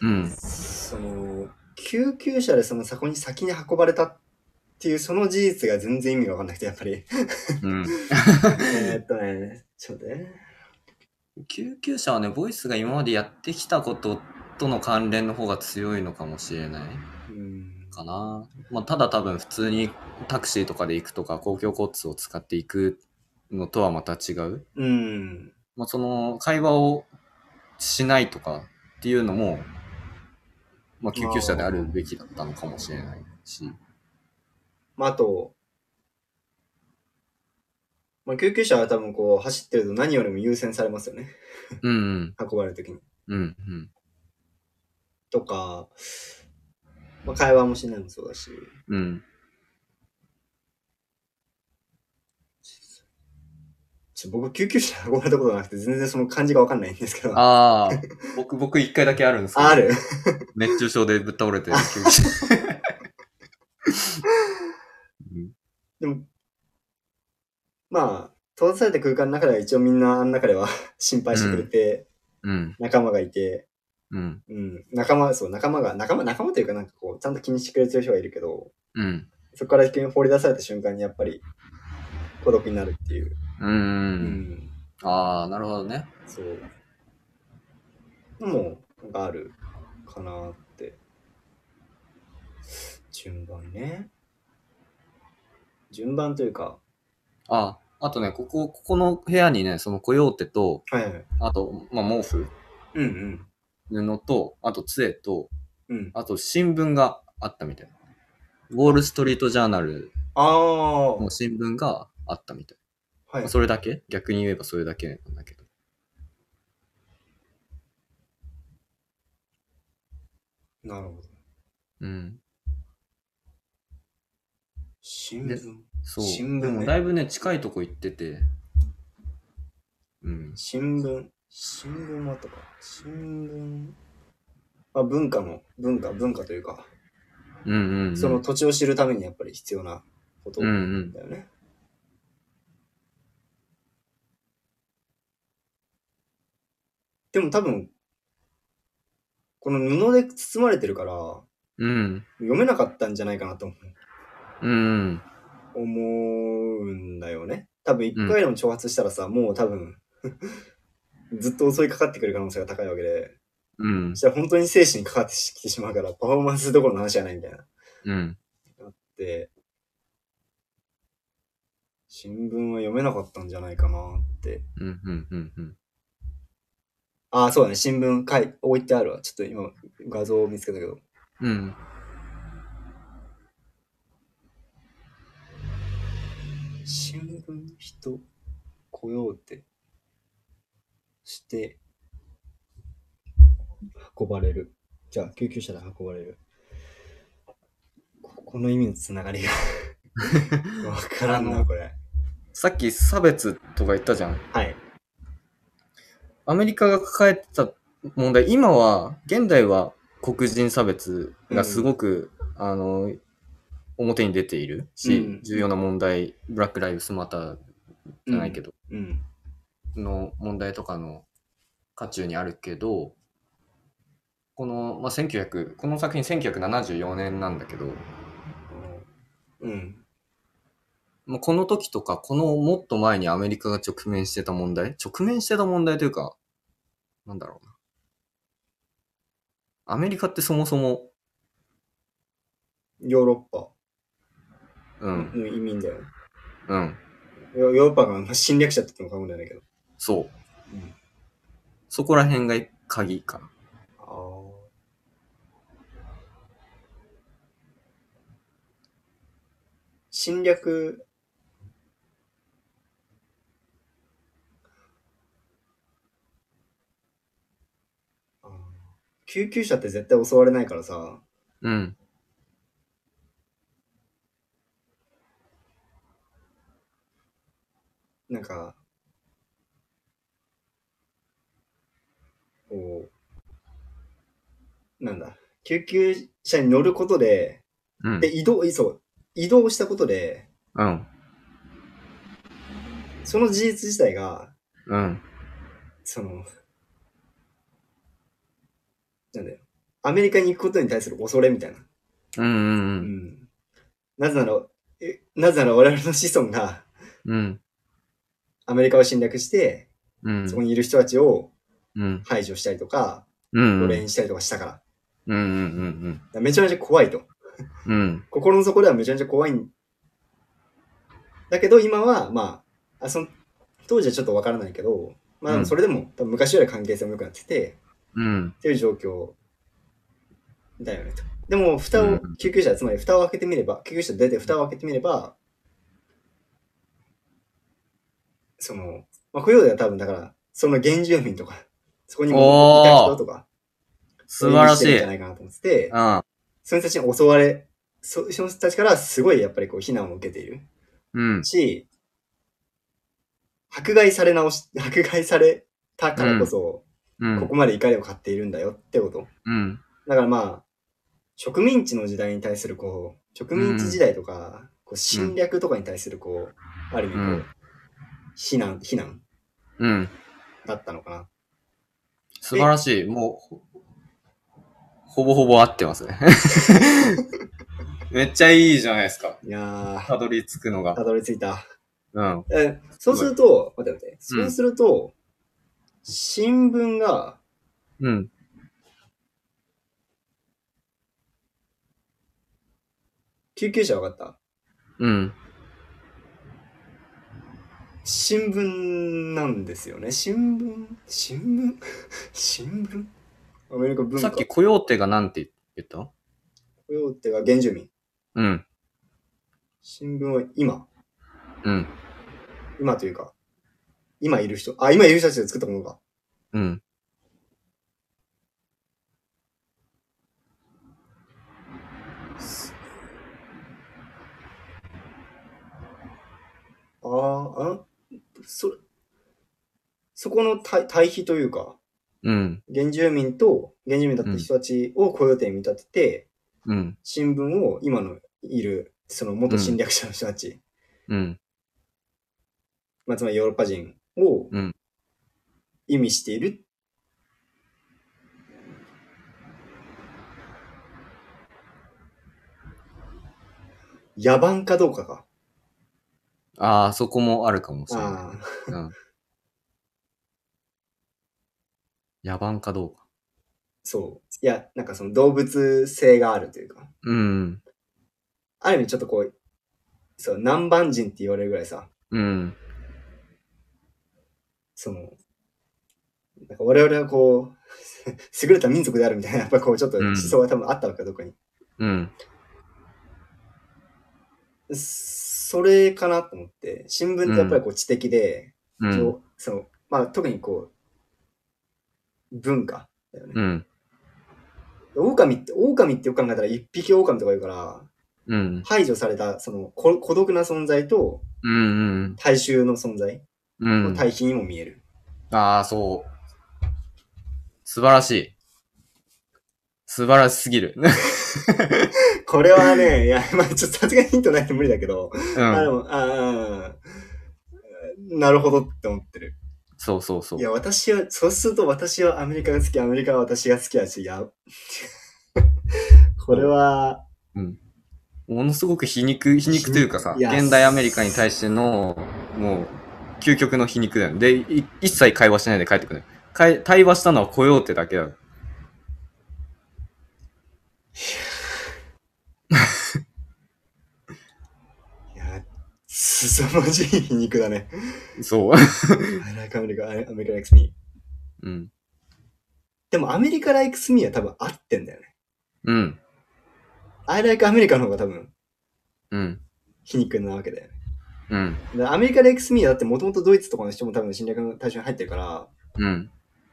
救急車でその先に運ばれたっていうその事実が全然意味がわかんなくて、やっぱり。ちょっとね。 救急車はね、ボイスが今までやってきたこととの関連の方が強いのかもしれない。かな。まあ、ただ多分普通にタクシーとかで行くとか公共交通を使っていくのとはまた違う。まあ、その会話をしないとかっていうのも、まあ、救急車であるべきだったのかもしれないし。 まあ、あと、まあ、救急車は多分こう走ってると何よりも優先されますよね。運ばれるときに。とか、まあ、会話もしないもそうだし。僕、救急車運ばれたことがなくて、全然その感じがわかんないんですけど。 僕一回だけあるんですけど。 ある熱中症でぶっ倒れてる救急車。 でも、まあ、 閉ざされた空間の中では一応みんなあの中では心配してくれて、仲間がいて、仲間というかなんかこう、ちゃんと気にしてくれてる人がいるけど、そこから放り出された瞬間にやっぱり孤独になるっていう。 ああ、なるほどね。 そう。のも、があるかなって。順番ね。順番というか。 あとね、ここの部屋にね、そのコヨーテと、あと、まあ、毛布。布と、あと杖と、あと新聞があったみたい。ウォールストリートジャーナルの新聞があったみたい。まあ、それだけ？逆に言えばそれだけなんだけど。 なるほど。新聞。 そう。新聞、ね、でもだいぶね、近いとこ行ってて。 新聞もあったか。新聞。まあ、文化というか。その土地を知るためにやっぱり必要なことだよね。でも多分、この布で包まれてるから、読めなかったんじゃないかなと思うんだよね。多分一回でも挑発したらさ、もう多分ずっと襲いかかってくる可能性が高いわけで、そしたら本当に生死にかかってきてしまうから、パフォーマンスどころの話じゃないみたいな。あって、新聞は読めなかったんじゃないかなって。ああ、そうだね。新聞置いてあるわ。ちょっと今画像を見つけたけど。新聞、人、来ようってして運ばれる。じゃあ救急車で運ばれる。この意味のつながりがわからんなこれ。 さっき差別とか言ったじゃん。 はい。 アメリカが抱えてた問題、今は現代は黒人差別がすごく、表に出ているし、重要な問題、ブラックライブスマターじゃないけど、の問題とかの渦中にあるけど、この、まあ、この作品1974年なんだけど、まあ、この時とか、このもっと前にアメリカが直面してた問題というか、なんだろうな。アメリカってそもそも、 ヨーロッパ。移民だよね。ヨーロッパが侵略者って言っても過言じゃないけど。 そう。そこら辺が鍵かな。 侵略、救急車って絶対襲われないからさ。なんか、なんだ、救急車に乗ることで、で、移動したことで、その事実自体が、その、なんだよ、アメリカに行くことに対する恐れみたいな。なぜなら我々の子孫が、アメリカを侵略して、そこにいる人たちを排除したりとか、奴隷にしたりとかしたから。めちゃめちゃ怖いと。心の底ではめちゃめちゃ怖いんだけど、今は、まあ、当時はちょっとわからないけど、まあ、それでも、多分昔より関係性も良くなってて、っていう状況だよねと。でも、救急車、つまり蓋を開けてみれば、救急車出て蓋を開けてみれば、まあ、雇用では多分だから、その原住民とか、そこにもいた人とか、 素晴らしい。 んじゃないかなと思ってて、その人たちに襲われ、その人たちからすごいやっぱりこう非難を受けている。し、迫害されたからこそ、ここまで怒りを買っているんだよってこと。だからまあ、植民地の時代に対する植民地時代とか、侵略とかに対するある意味避難うん。 だったのかな。 素晴らしい。もう、ほぼほぼ合ってますね。めっちゃいいじゃないですか。 いやたどり着くのが。 たどり着いた。 うん。 そうすると、待って。そうすると、新聞が、 うん。 救急車分かった？ うん。 新聞なんですよね。新聞アメリカ文化。 さっきコヨーテがなんて言った？ コヨーテが原住民。 うん。 新聞は今。 うん。 今というか、今いる人たちで作ったものか。 うん。そこの対比というか、 うん。 原住民だった人たちをコヨーテに見立てて、 うん。 新聞を今のいる、その元侵略者の人たち、 うん。 まあ、つまりヨーロッパ人を意味している。野蛮かどうかか。 ああ、そこもあるかもしれない。うん。野蛮かどうか。 そう。いや、なんかその動物性があるというか。 うん。 ある意味ちょっとこう、そう、南蛮人って言われるぐらいさ。 うん。 その、なんか我々はこう、優れた民族であるみたいな、やっぱこうちょっと思想が多分あったわけどこに。 うん。 それかなと思って、新聞ってやっぱりこう知的で、 うん、 その、まあ特にこう、文化だよね。 うん。 狼ってよく考えたら一匹狼とか言うから、 うん。 排除された、その孤独な存在と、大衆の存在の対比にも見える。 ああ、そう。素晴らしい。素晴らしすぎる。 これはね、いや、まあちょっとさすがにヒントないと無理だけど、 うん。 でも、なるほどって思ってる。 そうそうそう。 いや、そうすると私はアメリカが好き、アメリカは私が好きだし、いや、これは、 うん。ものすごく皮肉というかさ、現代アメリカに対しての、もう、究極の皮肉だよね。で、一切会話しないで帰ってくる。対話したのはコヨーテだけだ。 いや、凄まじい皮肉だね。 そう。 I like America, America likes me. うん。 でもアメリカ likes me は多分合ってんだよね。 うん。 I like America の方が多分、 うん。 皮肉なわけだよね。 うん。 アメリカ likes me はだってもともとドイツとかの人も多分侵略の対象に入ってるから、 うん。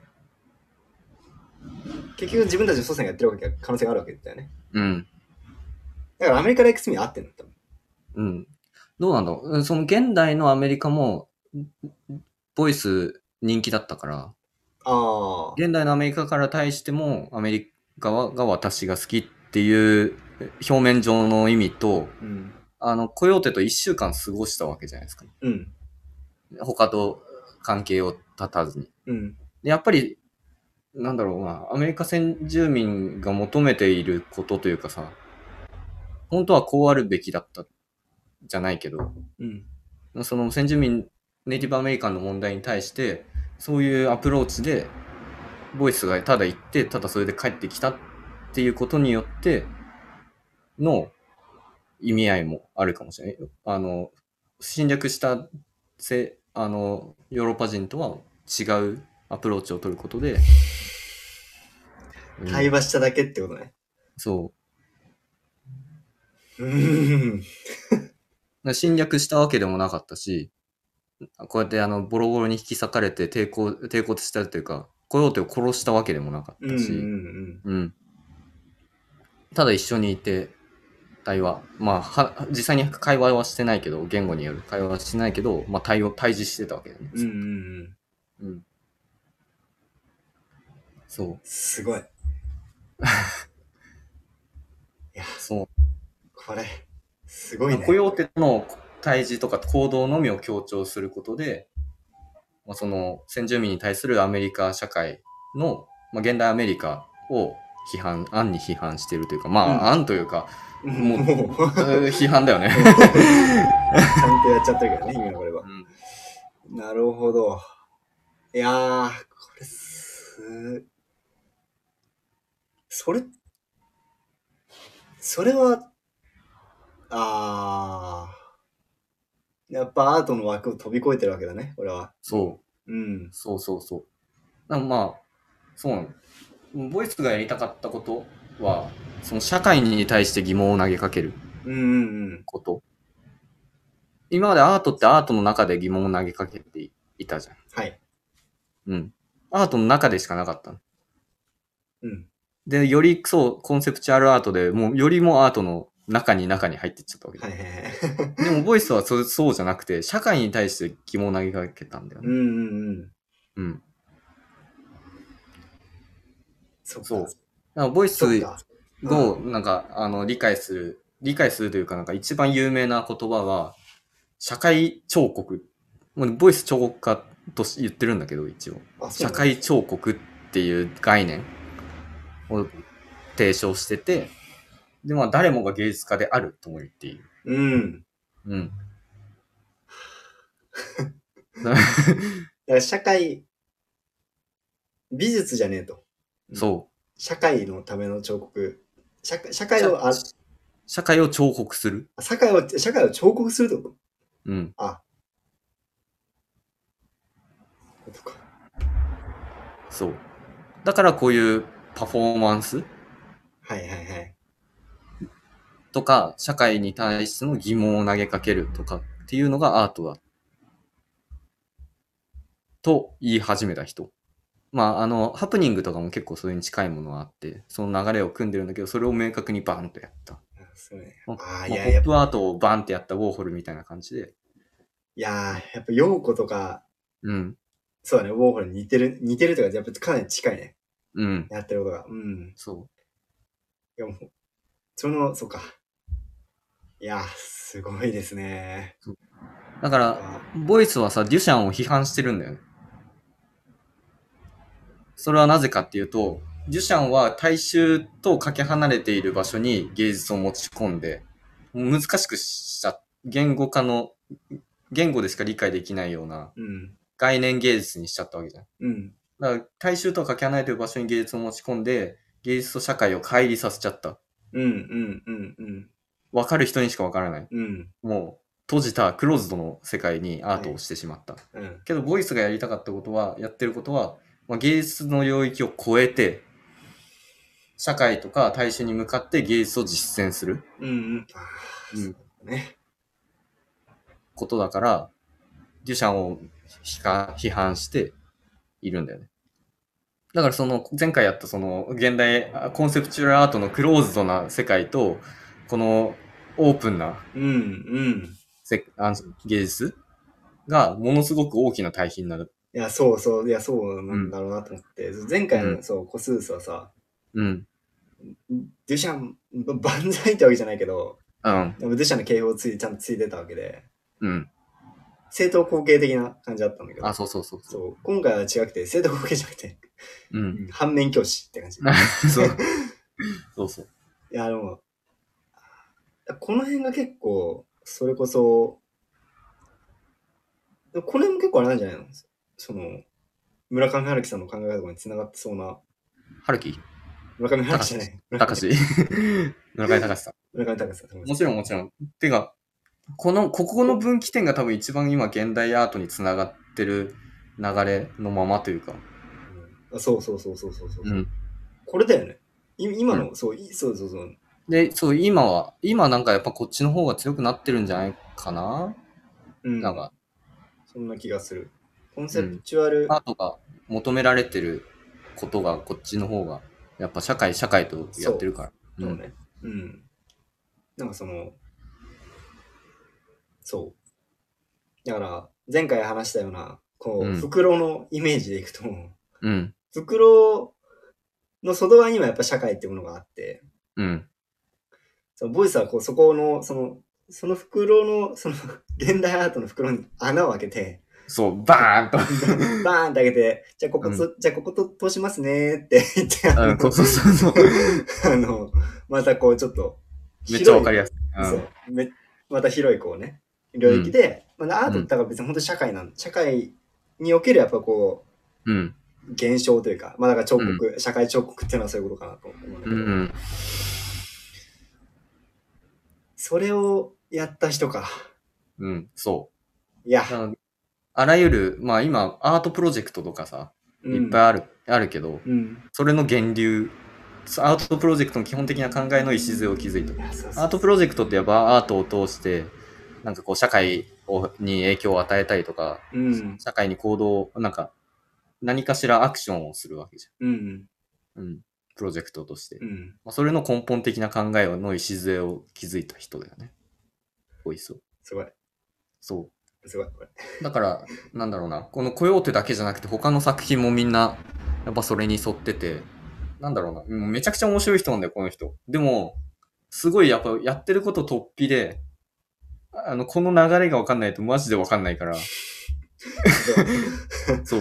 結局自分たちの祖先がやってる可能性があるわけだよね。 うん。 だからアメリカ likes me 合ってんの多分。 うん。どうなんだろう。その現代のアメリカも、ボイス人気だったから、現代のアメリカから対しても、アメリカが私が好きっていう表面上の意味と、コヨーテと1週間過ごしたわけじゃないですか。 うん。 他と関係を断たずに。 うん。 やっぱり、なんだろうな、アメリカ先住民が求めていることというかさ、本当はこうあるべきだったじゃないけど、その先住民、ネイティブアメリカンの問題に対して、そういうアプローチで、ボイスがただ行って、ただそれで帰ってきたっていうことによっての意味合いもあるかもしれない。侵略したヨーロッパ人とは違うアプローチを取ることで、 対話しただけってことね。 そう。侵略したわけでもなかったし、こうやってボロボロに引き裂かれて抵抗したというか、コヨーテを殺したわけでもなかったし、ただ一緒にいて、対話。まあ、実際に会話はしてないけど、言語による会話はしてないけど、まあ、対峙してたわけだよね。そう。 すごい。いや、 そう。 これ、すごいね。 コヨーテの対峙とか行動のみを強調することで、 まあ、その先住民に対するアメリカ社会の、まあ、現代アメリカを暗に批判しているというか、まあ、暗というか、もう、批判だよね。ちゃんとやっちゃったけどね、今これは。なるほど。いやー、これそれは、やっぱアートの枠を飛び越えてるわけだね、これは。 そう。そう。まあ、そうなの。ボイスがやりたかったことは、その社会に対して疑問を投げかけること。今までアートってアートの中で疑問を投げかけていたじゃん。 はい。 アートの中でしかなかったの。で、よりコンセプチュアルアートでもうよりもアートの中に入っていっちゃったわけで。でもボイスはそうじゃなくて、社会に対して疑問を投げかけたんだよね。そう。だからボイスをなんか理解するというか、なんか一番有名な言葉は社会彫刻。ボイス彫刻家と言ってるんだけど、一応社会彫刻っていう概念を提唱してて、でまあ誰もが芸術家であるとも言っている。 だから社会美術じゃねえと。 そう。 社会のための彫刻。社会を彫刻する。 社会を彫刻するってこと？ そう。だからこういうパフォーマンスとか、社会に対しての疑問を投げかけるとかっていうのがアートだ。と言い始めた人。まあ、ハプニングとかも結構それに近いものがあって、その流れを組んでるんだけど、それを明確にバンとやった。ポップアートをバンってやったウォーホルみたいな感じで。 いやー、やっぱヨーコとか、そうだね、ウォーホルに似てるというか、やっぱかなり近いね。やってることが。 そう。 いや、もう、そうか。いや、すごいですね。 だから、ボイスはさ、デュシャンを批判してるんだよね。それはなぜかっていうと、デュシャンは大衆とかけ離れている場所に芸術を持ち込んで、難しくした、言語でしか理解できないような概念芸術にしちゃったわけじゃん。だから大衆とかけ離れている場所に芸術を持ち込んで、芸術と社会を乖離させちゃった。分かる人にしか分からない。もう閉じたクローズドの世界にアートをしてしまった。けどボイスがやりたかったことは、やってることは、芸術の領域を超えて、社会とか大衆に向かって芸術を実践する。ことだから、デュシャンを批判しているんだよね。だからその前回やったその現代コンセプチュアルアートのクローズドな世界と、このオープンな芸術がものすごく大きな対比になる。 いや、そうなんだろうなと思って。前回のコスースはさ、デュシャン、万歳ってわけじゃないけど、デュシャンの警報をちゃんとついてたわけで、正当後継的な感じだったんだけど、そう今回は違くて、正当後継じゃなくて、反面教師って感じ。 そう。 いや、でも、この辺が結構、それこそ、この辺も結構あれなんじゃないの？その、村上春樹さんの考え方に繋がってそうな。 春樹？ 村上春樹じゃない。 高志。村上隆さん。 村上隆さん。 もちろん。てか、ここの分岐点が多分一番今現代アートに繋がってる流れのままというか。 そう。これだよね。今の、そう。 で、今なんかやっぱこっちの方が強くなってるんじゃないかな。なんか。 そんな気がする。コンセプチュアル。 アートが求められてることがこっちの方が、やっぱ社会とやってるから。 そうね。なんかそう。だから、前回話したような、袋のイメージでいくと、袋の外側にはやっぱ社会っていうものがあって、そのボイスはそこの、その袋の、現代アートの袋に穴を開けて、 そう、バーンと。 バーンって上げて、じゃあここ通しますねって言って、 そう。 またこうちょっと、 めっちゃわかりやすい。 そう。また広いこうね、領域で、アートって別に本当に社会におけるやっぱこう、現象というか、だから彫刻、社会彫刻っていうのはそういうことかなと思うんだけど、それをやった人か。 そう。 いや。 あらゆる、今、アートプロジェクトとかさ、いっぱいあるけど、それの源流、アートプロジェクトの基本的な考えの礎を築いてる。アートプロジェクトってやっぱアートを通して、なんかこう社会に影響を与えたりとか、社会に行動、何かしらアクションをするわけじゃん。プロジェクトとして。それの根本的な考えの礎を築いた人だよね。ボイスを。 すごい。 そう。 すごい、これ。 だから、なんだろうな、このコヨーテだけじゃなくて他の作品もみんな、やっぱそれに沿ってて、なんだろうな、もうめちゃくちゃ面白い人なんだよ、この人。でも、すごいやっぱやってること突飛で、この流れがわかんないとマジでわかんないから。そう。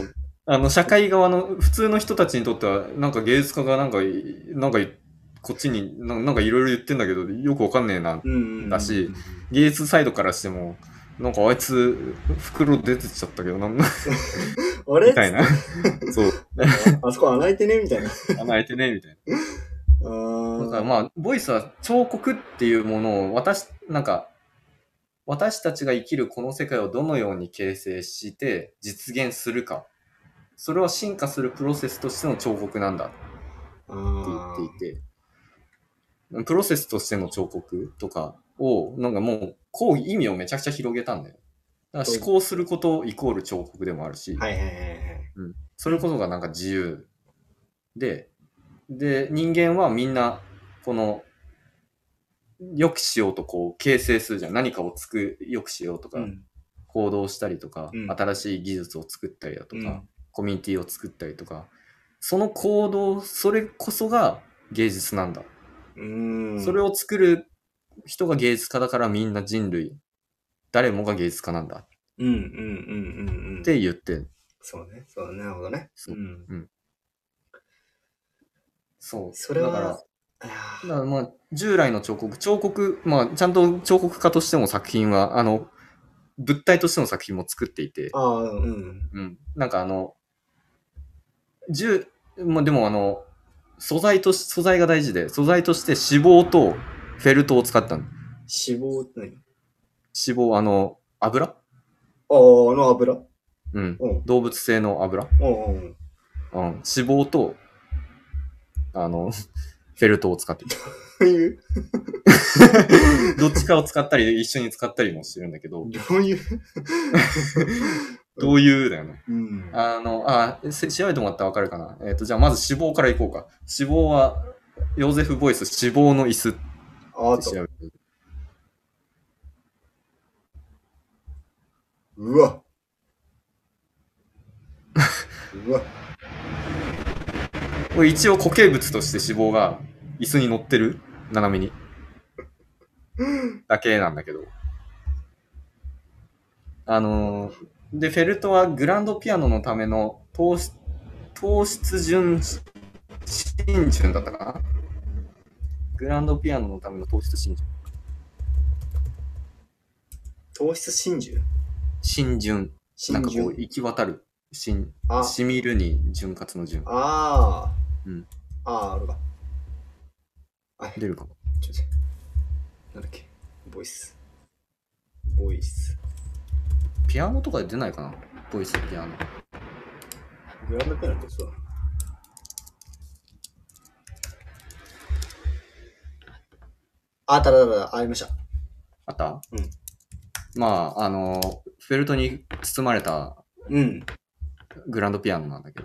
社会側の普通の人たちにとっては、なんか芸術家がなんかこっちになんかいろいろ言ってんだけど、よくわかんねえな、だし、芸術サイドからしても、なんかあいつ、袋出てちゃったけど、あれみたいな。そう。 あそこ穴開いてねみたいな。 穴開いてねみたいな。だからボイスは彫刻っていうものを私たちが生きるこの世界をどのように形成して実現するか。それは進化するプロセスとしての彫刻なんだって言っていて、プロセスとしての彫刻とかを、なんかもう、意味をめちゃくちゃ広げたんだよ。だから思考することイコール彫刻でもあるし、それこそがなんか自由で、人間はみんな、この、良くしようとこう形成するじゃん。何かを良くしようとか、行動したりとか、新しい技術を作ったりだとか、コミュニティを作ったりとか、その行動、それこそが芸術なんだ。それを作る人が芸術家だからみんな人類、誰もが芸術家なんだ。って言ってる。 そうね。なるほどね。 そう。そう。 それは、 だから従来の彫刻、ちゃんと彫刻家としても作品は、物体としての作品も作っていて。なんかでも素材が大事で、素材として脂肪とフェルトを使ったの。 脂肪って何？ 脂肪、油？ 油？ 動物性の油？脂肪と、フェルトを使ってる。どっちかを使ったり、一緒に使ったりもしてるんだけど。 どういうどういうだよね。調べてもらったらわかるかな。じゃあまず脂肪からいこうか。脂肪は、ヨーゼフ・ボイス脂肪の椅子って調べてる。 うわ。 これ一応固形物として脂肪が椅子に乗ってる。斜めに。だけなんだけど。で、フェルトはグランドピアノのための糖質準浸潤だったかな。グランドピアノのための糖質浸潤。 糖質浸潤？ 浸潤。なんかこう、行き渡る。しみるに潤滑の潤。 あるか。 出るかも。 なんだっけ。ボイス。 ピアノとかで出ないかな？ボイス、ピアノ。 グランドピアノってさ。ありました。 あった？フェルトに包まれた、グランドピアノなんだけど。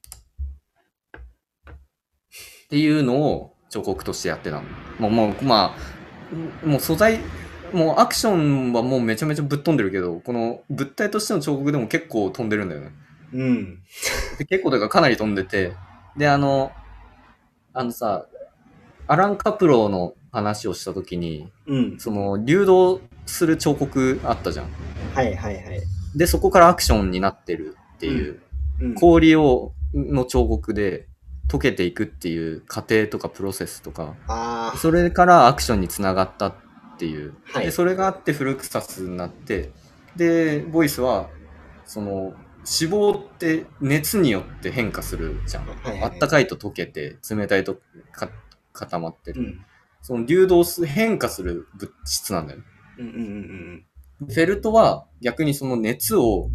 っていうのを彫刻としてやってたの。もう素材、もうアクションはもうめちゃめちゃぶっ飛んでるけど、この物体としての彫刻でも結構飛んでるんだよね。で結構だからかなり飛んでて、でさ、アラン・カプローの話をしたときに、その流動する彫刻あったじゃん。 で、そこからアクションになってるっていう、氷の彫刻で溶けていくっていう過程とかプロセスとか、それからアクションにつながったっていう。で、それがあってフルクサスになって、で、ボイスは、その、脂肪って熱によって変化するじゃん。あったかいと溶けて、冷たいと固まってる。その流動す、変化する物質なんだよね。フェルトは逆にその熱を、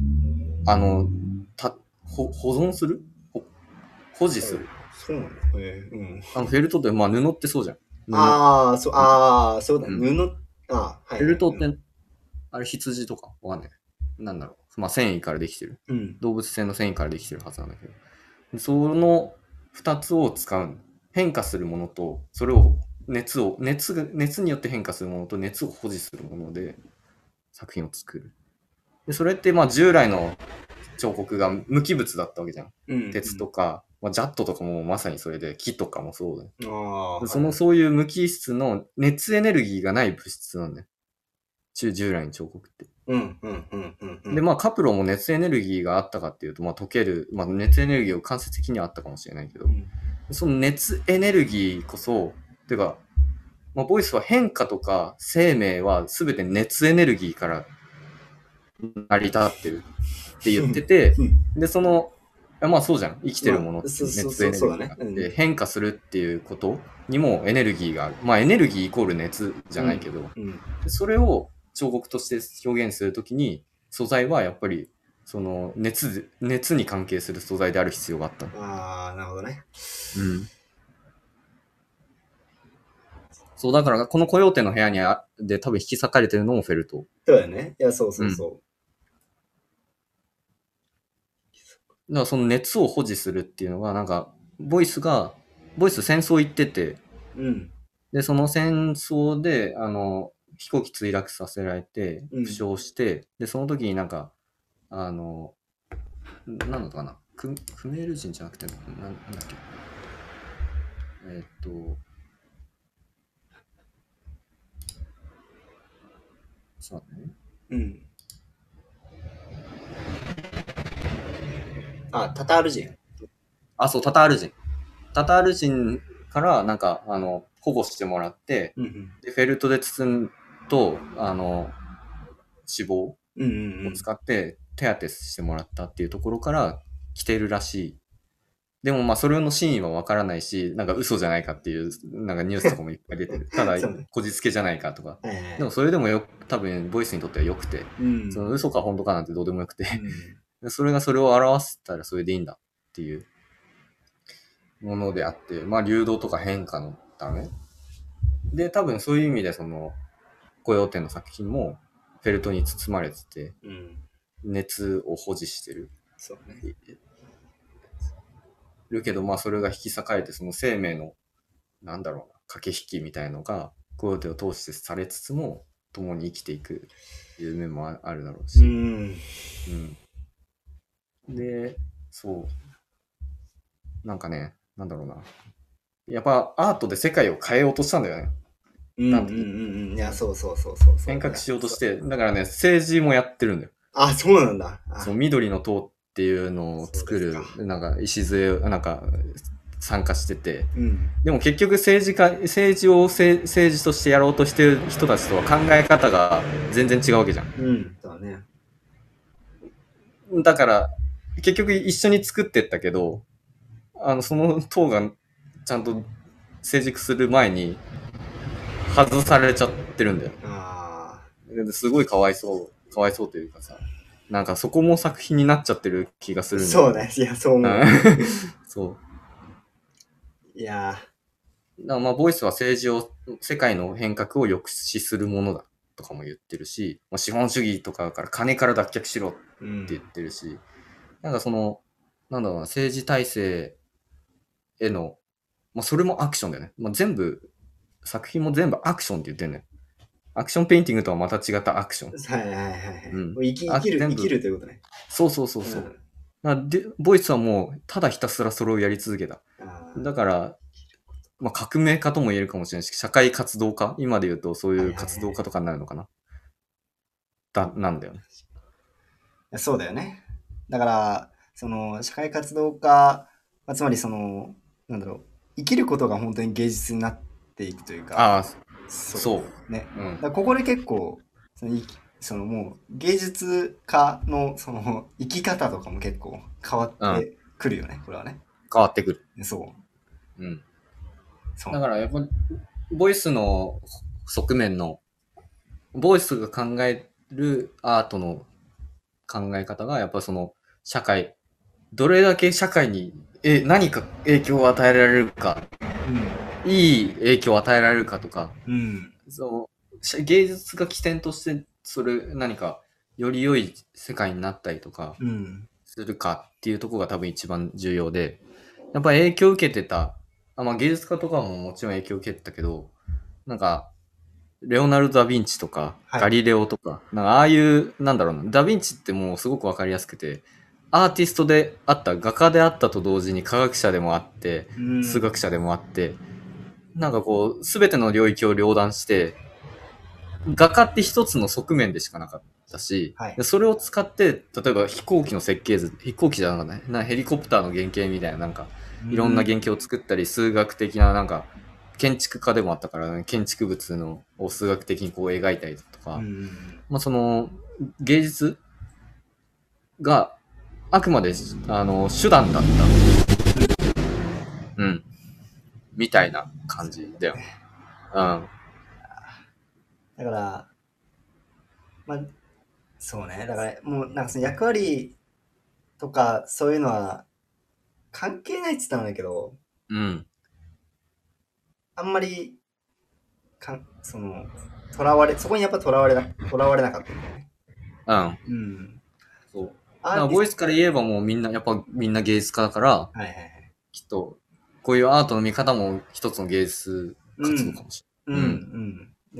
保存する保持する。 そうなんだ。フェルトって、まあ布ってそうじゃん。 そうだ、布、フェルトって、あれ羊とかわかんない。なんだろう。まあ繊維からできてる。動物性の繊維からできてるはずなんだけど。その二つを使う。変化するものと、それを熱によって変化するものと熱を保持するもので作品を作る。でそれってまあ従来の彫刻が無機物だったわけじゃん。鉄とか、まあ、ジャットとかもまさにそれで、木とかもそうだよ。そういう無機質の熱エネルギーがない物質なんだよ。従来の彫刻って。で、まあカプロも熱エネルギーがあったかっていうと、まあ溶ける、まあ熱エネルギーを間接的にはあったかもしれないけど、その熱エネルギーこそ、てか、まあボイスは変化とか生命は全て熱エネルギーから成り立ってるって言ってて、で、その、まあそうじゃん。生きてるものって熱エネルギーがあって、変化するっていうことにもエネルギーがある。まあエネルギーイコール熱じゃないけど、それを彫刻として表現するときに、素材はやっぱり、その熱に関係する素材である必要があった。 なるほどね。 そう、だからこのコヨーテの部屋で多分引き裂かれてるのもフェルト。 そうだよね。いや、そう。 だからその熱を保持するっていうのが、なんか、ボイス戦争行ってて、で、その戦争で、飛行機墜落させられて、負傷して、で、その時になんか、なんだかな、クメール人じゃなくて、なんだっけ。そうだね。 タタール人。 そう、タタール人。タタール人から、なんか、保護してもらって、で、フェルトで包むと、脂肪を使って手当てしてもらったっていうところから来てるらしい。でもまあそれの真意はわからないし、なんか嘘じゃないかっていう、なんかニュースとかもいっぱい出てる。ただ、こじつけじゃないかとか。でもそれでも多分ボイスにとっては良くて、その嘘か本当かなんてどうでもよくて、それがそれを表したらそれでいいんだっていうものであって、まあ流動とか変化のため。で、多分そういう意味でその、コヨーテの作品もフェルトに包まれてて、熱を保持してる。 そうね。 るけど、まあそれが引き裂かれて、その生命の、なんだろうな、駆け引きみたいのが、コヨーテを通してされつつも、共に生きていくっていう面もあるだろうし。で、そう。なんかね、なんだろうな。やっぱアートで世界を変えようとしたんだよね。 いや、そう。 変革しようとして、だからね、政治もやってるんだよ。 そうなんだ。 そう、緑の塔っていうのを作る、なんか礎、なんか、参加してて、でも結局政治を政治としてやろうとしてる人たちとは考え方が全然違うわけじゃん。 だね。 だから、結局一緒に作ってったけど、その党がちゃんと成熟する前に外されちゃってるんだよ。すごいかわいそうというかさ、なんかそこも作品になっちゃってる気がするんだよ。そうね。いや、そう思う。 そう。 いやまあ、ボイスは世界の変革を抑止するものだとかも言ってるし、まあ、資本主義とかから金から脱却しろって言ってるし、なんかその、なんだろうな、政治体制への、まあそれもアクションだよね。まあ作品も全部アクションって言ってんね。アクションペインティングとはまた違ったアクション。 生きるということね。 そう。で、ボイスはもう、ただひたすらそれをやり続けた。だから、まあ、革命家とも言えるかもしれないし、社会活動家今で言うとそういう活動家とかになるのかな、なんだよね。 そうだよね。だから、その、社会活動家、つまりその、なんだろう、生きることが本当に芸術になっていくというか、 ああ、そう。 ね。 うん。 だここで結構、そのもう芸術家のその生き方とかも結構変わってくるよね、これはね。 変わってくる。 そう。 うん。だからやっぱ、ボイスの側面の、ボイスが考えるアートの考え方が、やっぱその、社会、どれだけ社会に、何か影響を与えられるか、いい影響を与えられるかとか、その芸術が起点として、それ何かより良い世界になったりとか、するかっていうところが多分一番重要で、やっぱ影響を受けてた、まあ芸術家とかももちろん影響を受けてたけど、なんか、レオナルド・ダ・ヴィンチとか、ガリレオとか、なんかああいう、なんだろうな、ダ・ヴィンチってもうすごくわかりやすくて、アーティストであった、画家であったと同時に科学者でもあって、数学者でもあって、なんかこう、すべての領域を両断して、画家って一つの側面でしかなかったし、それを使って、例えば飛行機の設計図、飛行機じゃなかったね、ヘリコプターの原型みたいな、なんか、いろんな原型を作ったり、数学的な、なんか、建築家でもあったから、ね、建築物のを数学的にこう描いたりとか、まあその、芸術があくまで、手段だった。うん。みたいな感じだよ。うん。 だから、まあ、そうね。だから、もうなんかその役割とかそういうのは関係ないって言ったんだけど、あんまり、その、そこにやっぱ囚われなかったんだよね。 そう。だからボイスから言えばもうみんな、やっぱみんな芸術家だから、きっと、こういうアートの見方も一つの芸術活動かもしれない。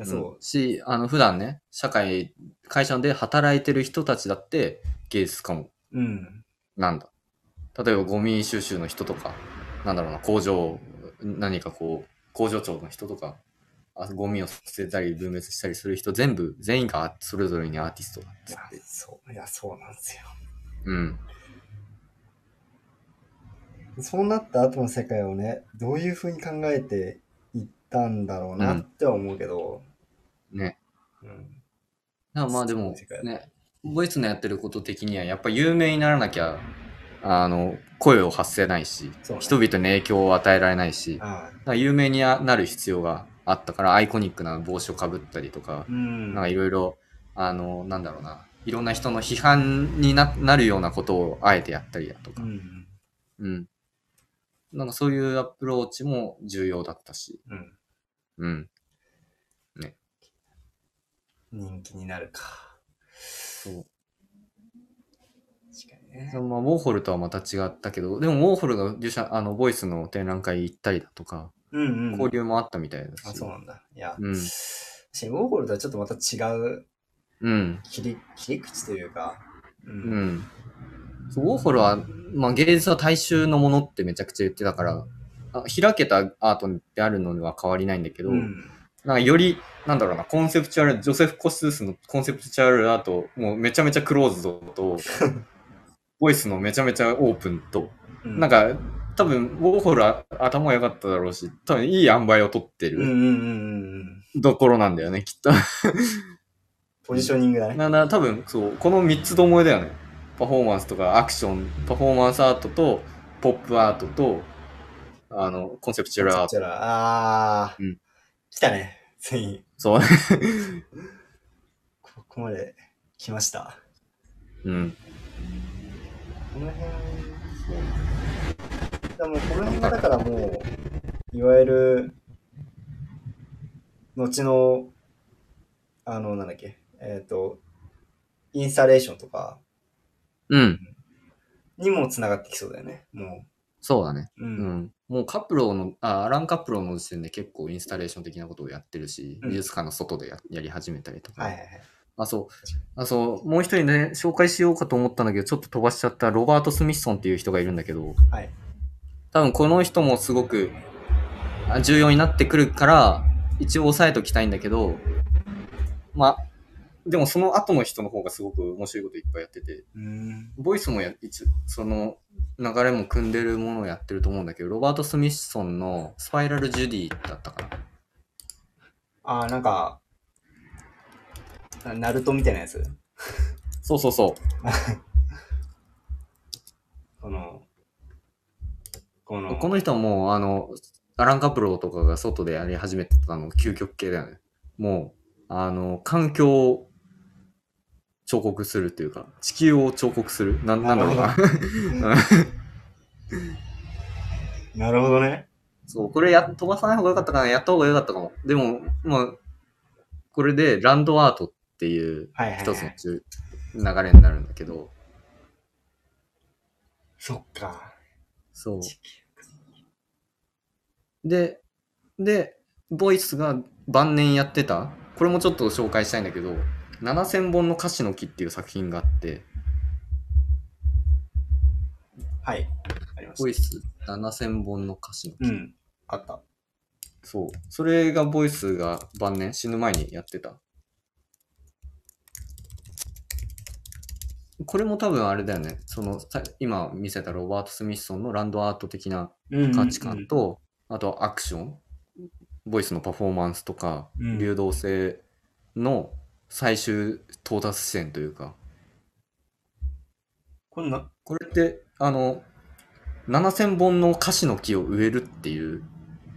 そう。し、普段ね、会社で働いてる人たちだって芸術家も。なんだ。例えばゴミ収集の人とか、なんだろうな、工場長の人とか、ゴミを捨てたり分別したりする人全員がそれぞれにアーティストだっつって。 そうなんですよ。 うん。 そうなった後の世界をね、どういう風に考えていったんだろうなって思うけど。 ね。まあでも、ね、ボイスのやってること的には、やっぱ有名にならなきゃ、声を発せないし、人々に影響を与えられないし、有名になる必要があったから、アイコニックな帽子をかぶったりとか、なんかいろいろ、なんだろうな、いろんな人の批判になるようなことをあえてやったりだとか、なんかそういうアプローチも重要だったし、ね。 人気になるか。そう。 まあ、ウォーホルとはまた違ったけど、でもウォーホルがボイスの展覧会行ったりだとか、交流もあったみたいだし。 そうなんだ。いや、ウォーホルとはちょっとまた違う、切り口というか、 ウォーホルは、まあ、芸術は大衆のものってめちゃくちゃ言ってたから、開けたアートであるのには変わりないんだけど、なんかより、なんだろうな、ジョセフ・コストゥースのコンセプチュアルアート、もうめちゃめちゃクローズドと、ボイスのめちゃめちゃオープンと、なんか、多分、ウォーホルは頭良かっただろうし、多分いい塩梅を取ってるところなんだよね、きっと。 ポジショニングだね。 多分、そう、この3つともえだよね。パフォーマンスとかアクション、パフォーマンスアートと、ポップアートと、コンセプチュアルアート。 来たね、ついに。 そう。 ここまで来ました。この辺、この辺がだからもう、いわゆる、後の、なんだっけ、インスタレーションとか、にもつながってきそうだよね、もう。 そうだね。もうアラン・カプローの時点で結構インスタレーション的なことをやってるし、美術館の外でやり始めたりとか。そう、もう一人ね、紹介しようかと思ったんだけど、ちょっと飛ばしちゃったロバート・スミスソンっていう人がいるんだけど、多分この人もすごく重要になってくるから、一応押さえときたいんだけど、まあ、 でもその後の人の方がすごく面白いこといっぱいやってて、ボイスもその流れも組んでるものをやってると思うんだけど、ロバート・スミスソンのスパイラル・ジュディだったかな。 なんか、ナルトみたいなやつ。 そうそうそう。この人はもう、アラン・カプローとかが外でやり始めてたの究極系だよね。もう、環境を彫刻するっていうか、地球を彫刻する。なんだろうな。 なるほどね。 そう、これ飛ばさない方がよかったかな。やった方がよかったかも。でも、まあ、これでランドアートっていう一つの流れになるんだけど。 そっか。 そう。で、ボイスが晩年やってた、これもちょっと紹介したいんだけど、7000本の樫の木っていう作品があって、 はい。ありました。 ボイス7000本の樫の木。 うん。あった。 そう。それがボイスが晩年死ぬ前にやってた。これも多分あれだよね。今見せたロバート・スミスソンのランドアート的な価値観と、あとアクション、ボイスのパフォーマンスとか、流動性の最終到達地点というか。これって、7000本の樫の木を植えるっていう、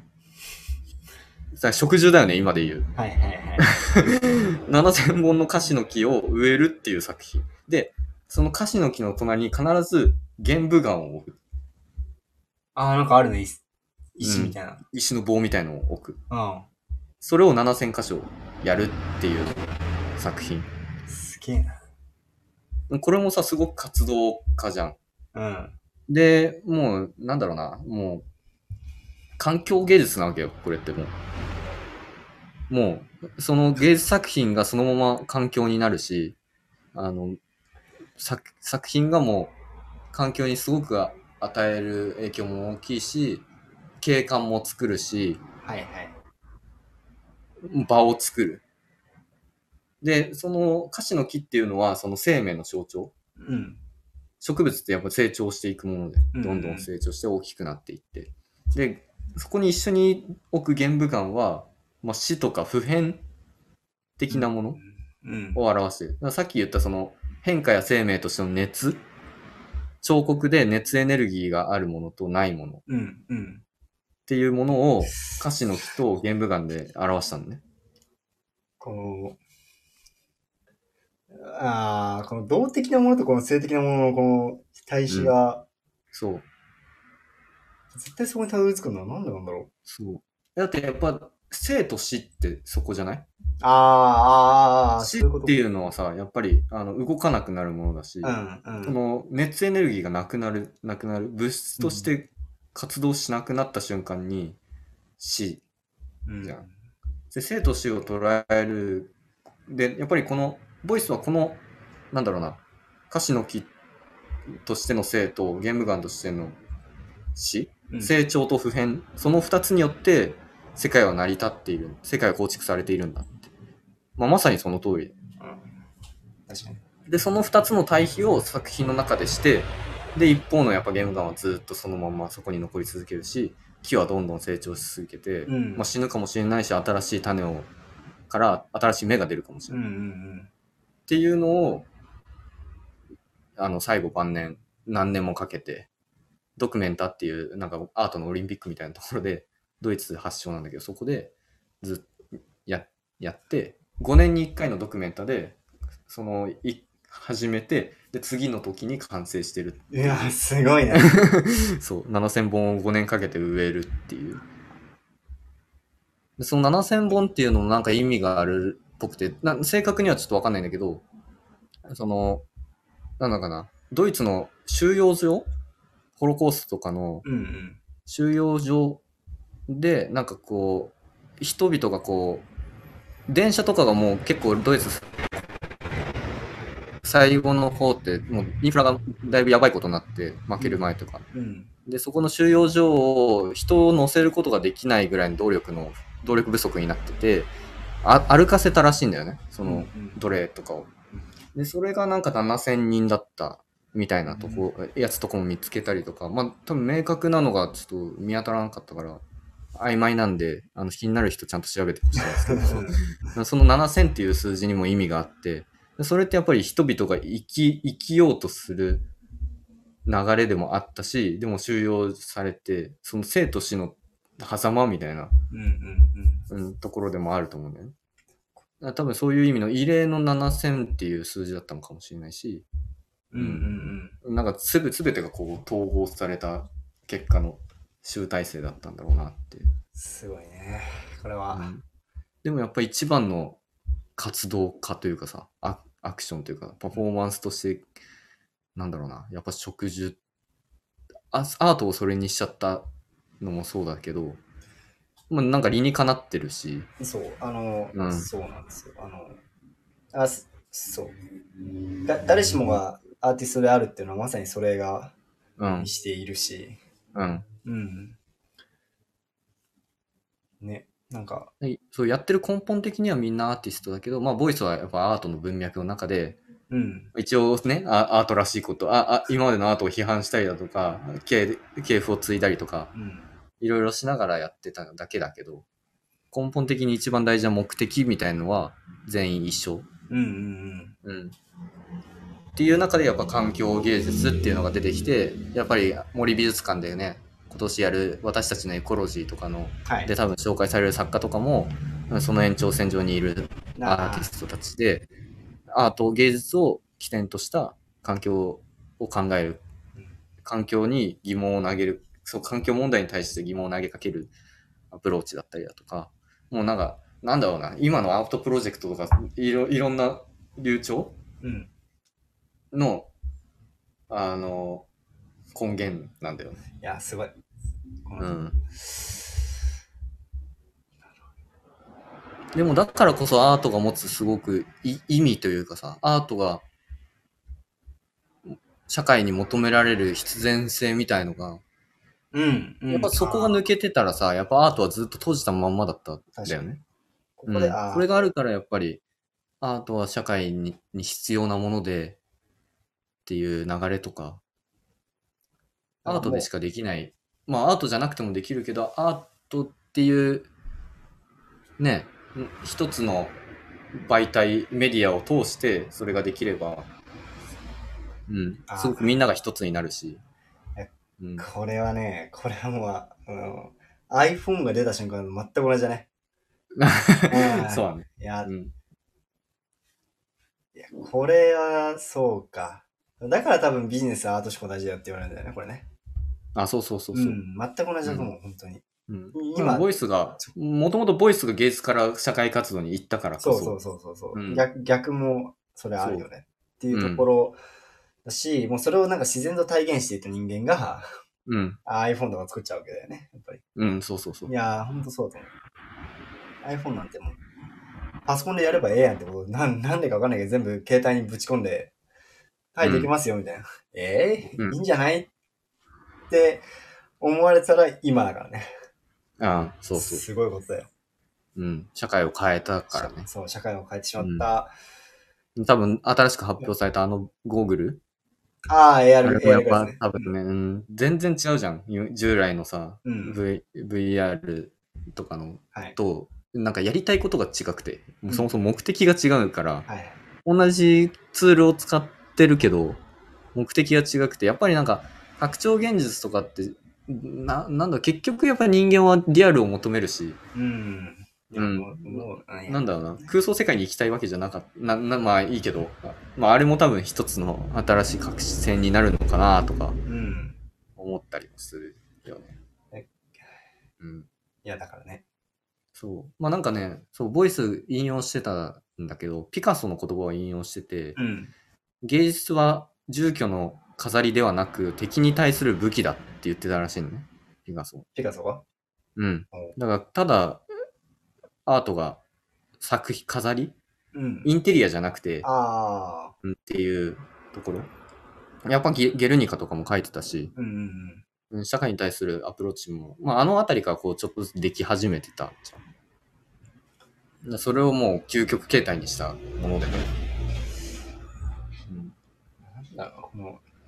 植樹だよね、今で言う。 はいはいはい。 7000本の樫の木を植えるっていう作品。で、その樫の木の隣に必ず玄武岩を置く。 なんかあるね、石みたいな、 石の棒みたいのを置く。 うん。 それを7000箇所やるっていう作品。 すげえな。これもさ、すごく活動家じゃん。 うん。 で、もう、なんだろうな、もう、環境芸術なわけよ、これってもう、その芸術作品がそのまま環境になるし、作品がもう、環境にすごく与える影響も大きいし、景観も作るし、 はいはい。 場を作る。で、その樫の木っていうのは、その生命の象徴。 うん。 植物ってやっぱ成長していくもので、どんどん成長して大きくなっていって。で、そこに一緒に置く玄武岩は、死とか普遍的なものを表している。さっき言ったその変化や生命としての熱、彫刻で熱エネルギーがあるものとないもの。っていうものを樫の木と玄武岩で表したのね。 この動的なものとこの性的なもののこの対比が、 そう。 絶対そこにたどり着くのは何でなんだろう。 そう。だってやっぱ生と死ってそこじゃない？死っていうのはさ、やっぱり動かなくなるものだし、その熱エネルギーがなくなる物質として活動しなくなった瞬間に死じゃん。で、生と死を捉える。で、やっぱりこのボイスはこのなんだろうな、樫の木としての生と玄武岩としての死、成長と普遍、その2つによって世界は成り立っている、世界は構築されているんだって。まさにその通り。 確かに。 で、その2つの対比を作品の中でして、で、一方のやっぱ玄武岩はずっとそのままそこに残り続けるし、木はどんどん成長し続けて、死ぬかもしれないし、新しい種から新しい芽が出るかもしれない。っていうのを、最後晩年、何年もかけて、ドキュメンタっていうなんかアートのオリンピックみたいなところで、ドイツ発祥なんだけど、そこでずっとやって、5年に1回のドキュメンタで、始めて、で、次の時に完成してる。 いや、すごいね。 そう、7000本を5年かけて植えるっていう。でその7000本っていうのもなんか意味があるっぽくて、正確にはちょっとわかんないんだけど、なんだかな、ドイツの収容所、ホロコーストとかの収容所で、なんかこう、人々がこう、電車とかがもう結構ドイツ、最後の方ってもうインフラがだいぶやばいことになって負ける前とか、でそこの収容所を人を乗せることができないぐらいの動力不足になってて、 歩かせたらしいんだよね。その奴隷とかを。で、それがなんか7000人だったみたいなとこ、やつとかも見つけたりとか、まあ多分明確なのがちょっと見当たらなかったから、曖昧なんで、気になる人ちゃんと調べてほしいんですけど、その7000っていう数字にも意味があって、それってやっぱり人々が生きようとする流れでもあったし、でも収容されて、その生と死の狭間みたいな、ところでもあると思うんだよね。多分そういう意味の異例の7000っていう数字だったのかもしれないし、なんかすべてがこう統合された結果の集大成だったんだろうなって。 すごいね。これは。 でもやっぱり一番の活動家というかさ、アクションというか、パフォーマンスとして、なんだろうな、やっぱ植樹、アートをそれにしちゃったのもそうだけど、まあ、なんか理にかなってるし。 そう、そうなんですよ。そう。誰しもがアーティストであるっていうのはまさにそれがしているし。ね、なんか。 そう、やってる根本的にはみんなアーティストだけど、まあ、ボイスはやっぱアートの文脈の中で、一応ね、アートらしいこと、今までのアートを批判したりだとか、系譜を継いだりとか、いろいろしながらやってただけだけど、根本的に一番大事な目的みたいのは全員一緒。っていう中でやっぱ環境芸術っていうのが出てきて、やっぱり森美術館でね、今年やる私たちのエコロジーとかの、で多分紹介される作家とかも、その延長線上にいるアーティストたちで、アート芸術を起点とした環境を考える、環境に疑問を投げる、そう環境問題に対して疑問を投げかけるアプローチだったりだとか、もうなんかなんだろうな、今のアートプロジェクトとかいろんな流暢の、根源なんだよね。 いやすごい。 でもだからこそアートが持つすごく意味というかさ、アートが社会に求められる必然性みたいのが、やっぱそこが抜けてたらさ、やっぱアートはずっと閉じたまんまだったんだよね。これがあるからやっぱりアートは社会に必要なものでっていう流れとか、アートでしかできない。まあアートじゃなくてもできるけど、アートっていうね、一つの媒体、メディアを通してそれができれば、すごくみんなが一つになるし。 これはね、これはもう、iPhone が出た瞬間全く同じだね。 そうだね。 いや、これはそうか。だから多分ビジネスアート思考大事だって言われるんだよね、これね。 そう。全く同じだと思う、本当に。 今、ボイスが、もともとボイスが芸術から社会活動に行ったからこそ。そう。逆もそれあるよね。っていうところだし、もうそれをなんか自然と体現していた人間が、iPhone とか作っちゃうわけだよね、やっぱり。 そう。 いやー、ほんとそうだと思う。iPhone なんてもう、パソコンでやればええやんってこと、なんでかわかんないけど、全部携帯にぶち込んで、はい、できますよ、みたいな。いいんじゃないって思われたら今だからね。 そう。 すごいことだよ。 社会を変えたからね。 そう、社会を変えてしまった。 多分、新しく発表されたゴーグル。 AR やっぱ多分ね、全然違うじゃん。従来のさ、VR とかのと、なんかやりたいことが違くて、そもそも目的が違うから、同じツールを使ってるけど、目的が違くて、やっぱりなんか、拡張現実とかって、なんだ、結局やっぱり人間はリアルを求めるし、なんだろうな、空想世界に行きたいわけじゃなかった。まあいいけど、まああれも多分一つの新しい革新になるのかなとか、思ったりもするよね。 いや、だからね。 そう。まあなんかね、そう、ボイス引用してたんだけど、ピカソの言葉を引用してて、芸術は住居の飾りではなく、敵に対する武器だって言ってたらしいのね、ピカソ。 ピカソが？ だから、ただ、アートが作品、飾り、インテリアじゃなくて、っていうところ。やっぱゲルニカとかも書いてたし、社会に対するアプローチも、まああのあたりからこうちょっとずつでき始めてたじゃん。 それをもう究極形態にしたものでね。 なんだろう、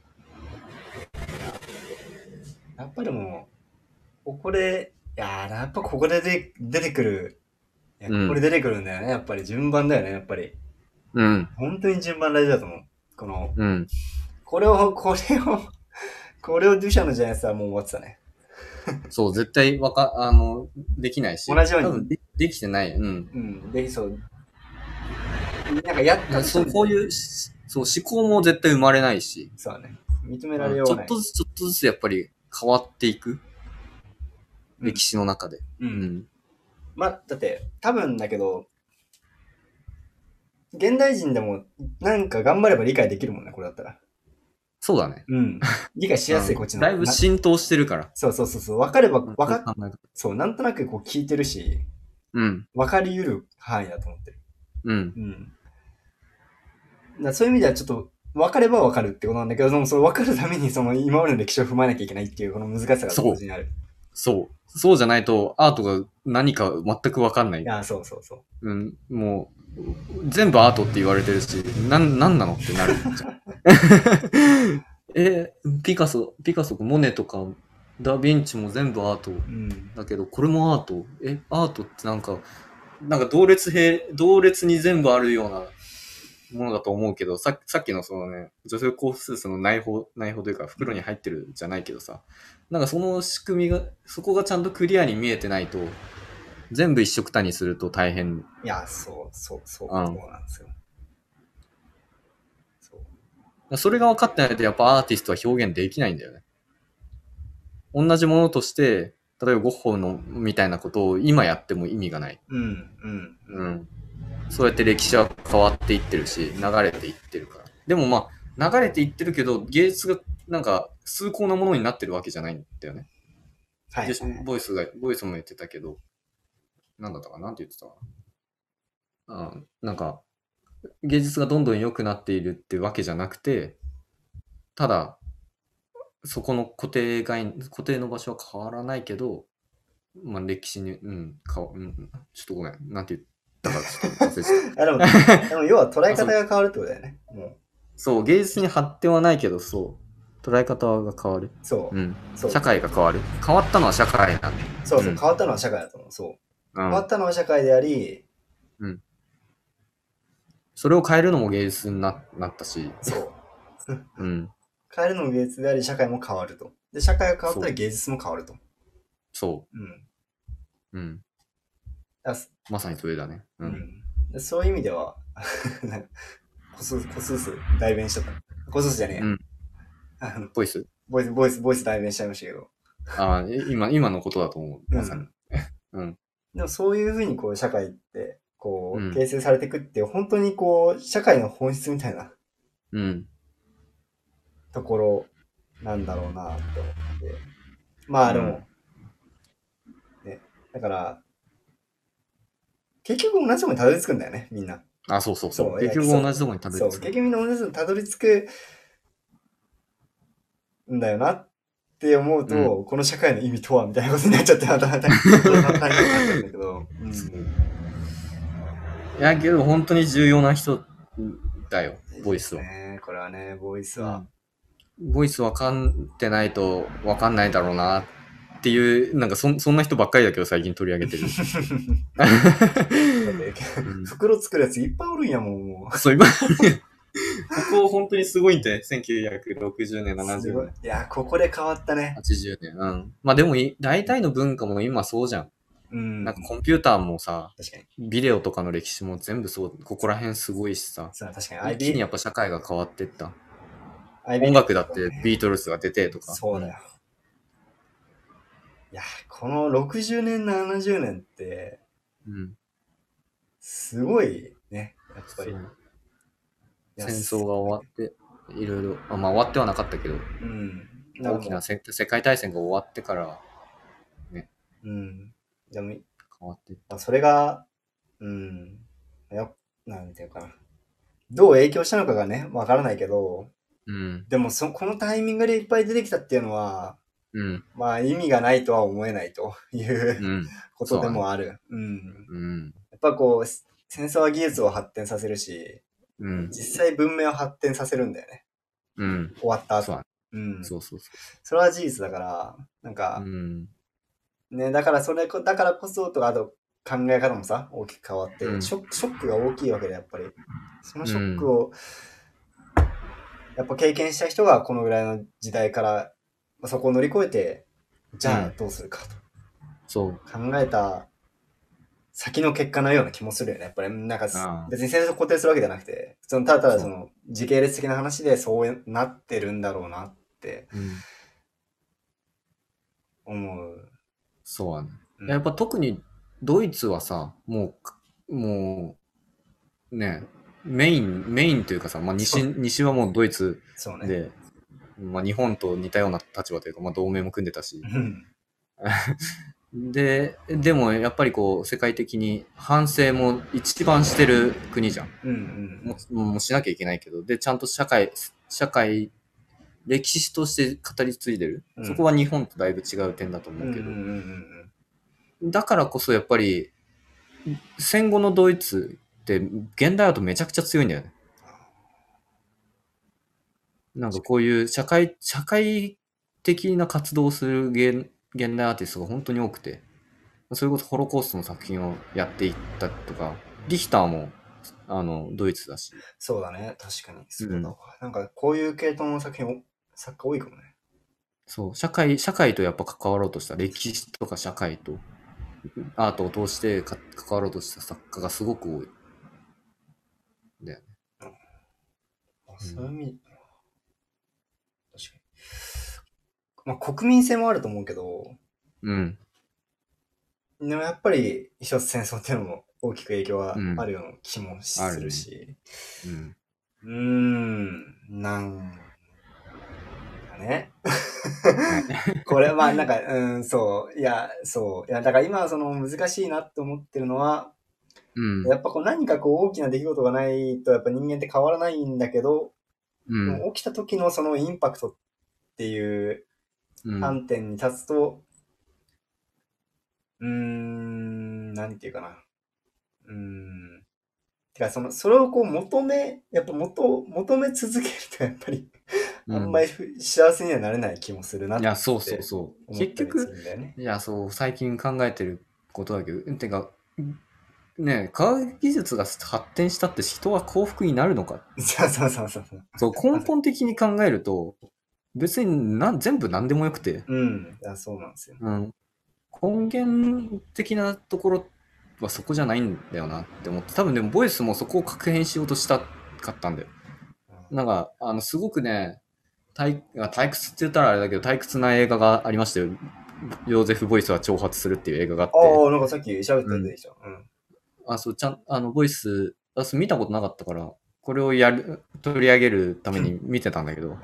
やっぱりもう、やっぱここで出てくる、ここで出てくるんだよね、やっぱり順番だよね、やっぱり。 うん。 本当に順番大事だと思う。これをデュシャのジャイアンツはもう終わってたね。 そう、絶対できないし。 同じように。 多分できてない。うん。 できそう。なんかやったこういう、思考も絶対生まれないし。 そうね。認められようがない。 ちょっとずつやっぱり変わっていく。歴史の中で。 まあ、だって、多分だけど、現代人でもなんか頑張れば理解できるもんね、これだったら。 そうだね。 理解しやすい、こっちの。 だいぶ浸透してるから。 そう。分かれば、そう、なんとなくこう聞いてるし、分かり得る範囲だと思ってる。そういう意味ではちょっと、分かれば分かるってことなんだけど、その分かるために今までの歴史を踏まえなきゃいけないっていうこの難しさが同時にある。 そうじゃないとアートが何か全く分かんない。 いや、そう。 もう、全部アートって言われてるし、なんなのってなる。ピカソ、モネとか、ダヴィンチも全部アート。だけど、これもアート。アートってなんか同列に全部あるようなものだと思うけど、さっきのそのね、女性コースースの内包というか袋に入ってるじゃないけどさ、なんかその仕組みが、そこがちゃんとクリアに見えてないと、全部一色単にすると大変。 いや、そうなんですよ。 それが分かってないとやっぱアーティストは表現できないんだよね。同じものとして、例えばゴッホのみたいなことを今やっても意味がない。そうやって歴史は変わっていってるし、流れていってるから。でもまあ、流れていってるけど、芸術がなんか崇高なものになってるわけじゃないんだよね。はい。で、ボイスも言ってたけど、なんだったかなって言ってたかな。なんか、芸術がどんどん良くなっているってわけじゃなくて、ただ、そこの固定の場所は変わらないけど、まあ歴史に、ちょっとごめん、なんて言ったかちょっと忘れてた。でも要は捉え方が変わるってことだよね。もうそう、芸術に発展はないけど、捉え方が変わる。社会が変わる。変わったのは社会なんで。 変わったのは社会だと思う。変わったのは社会であり、 それを変えるのも芸術になったし。 変えるのも芸術であり、社会も変わると。で、社会が変わったら芸術も変わると。 まさにそれだね。 そういう意味では、コスース代弁しちゃった。コスースじゃねえ。ボイス代弁しちゃいましたけど。 今のことだと思う。まさに。 でもそういうふうにこう社会ってこう形成されていくって本当にこう社会の本質みたいなところなんだろうなって思って。まあでも、ね、だから結局同じところにたどり着くんだよね、みんな。 そう。結局同じところにたどり着く。 結局みんな同じところにたどり着くんだよなって思うと、この社会の意味とはみたいなことになっちゃって、また大変なったんだけど。 いや、けど本当に重要な人だよ、ボイスは。 これはね、ボイスは。 ボイス分かってないと分かんないだろうなっていう、なんかそんな人ばっかりだけど最近取り上げてる。 袋作るやついっぱいおるんやもん。そう、いっぱいおるんや。ここ本当にすごいんで、1960年、70年。 いや、ここで変わったね。 80年。まあでも、大体の文化も今そうじゃん。なんかコンピューターもさ、ビデオとかの歴史も全部そう、ここら辺すごいしさ。 確かに。 一気にやっぱ社会が変わってった。音楽だってビートルズが出てとか。 そうだよ。いや、この60年、70年って、すごいね、やっぱり。 戦争が終わって、いろいろ、まあ終わってはなかったけど、大きな世界大戦が終わってから、ね。 でも、 変わっていった。 それが、なんていうかな。どう影響したのかがね、わからないけど、でもこのタイミングでいっぱい出てきたっていうのは、まあ意味がないとは思えないということでもある。 ぱこう、戦争は技術を発展させるし、実際文明を発展させるんだよね。終わった後。そうそうそう。それは事実だから、なんか、ね、だからこそとか、あと考え方もさ、大きく変わって、ショックが大きいわけで、やっぱり。そのショックを、やっぱ経験した人がこのぐらいの時代から、そこを乗り越えて、じゃあどうするかと。そう考えた先の結果のような気もするよね。やっぱりなんか別に戦争固定するわけじゃなくて、ただただその時系列的な話でそうなってるんだろうなって思う。 そうやね。やっぱ特にドイツはさ、もうね、メインというかさ、西はもうドイツで、日本と似たような立場というか、同盟も組んでたし。でもやっぱりこう世界的に反省も一番してる国じゃん。もうしなきゃいけないけど、でちゃんと社会歴史として語り継いでる、そこは日本とだいぶ違う点だと思うけど、だからこそやっぱり戦後のドイツって現代アートめちゃくちゃ強いんだよね。なんかこういう社会的な活動をする現代アーティストが本当に多くて、それこそホロコーストの作品をやっていったとか、リヒターもドイツだし。 そうだね、確かに。そうだわ。なんかこういう系統の作家多いかもね。 そう、社会とやっぱ関わろうとした、歴史とか社会とアートを通して関わろうとした作家がすごく多い。だよね。 そういう意味、確かに。国民性もあると思うけど、でもやっぱり一つ戦争っていうのも大きく影響はあるような気もするし、なんかね。これはなんか、そう。いや、だから今はその難しいなって思ってるのは、やっぱこう何かこう大きな出来事がないとやっぱ人間って変わらないんだけど、起きた時のそのインパクトっていう観点に立つと、なんていうかな。てかそれをこう求め続けるとやっぱり、あんまり幸せにはなれない気もするなって。 いや、そう。結局、いや、そう、最近考えてることだけど、てか、ね、科学技術が発展したって人は幸福になるのか。そう、根本的に考えると、別に全部何でもよくて。 そうなんですよ。 根源的なところはそこじゃないんだよなって思って、多分でもボイスもそこを確変しようとしたかったんだよ。なんか、すごくね、退屈って言ったらあれだけど、退屈な映画がありましたよ。ヨーゼフ・ボイスは挑発するっていう映画があって。 なんかさっき喋ったでしょ。 そう、ボイス、見たことなかったから、これを取り上げるために見てたんだけど、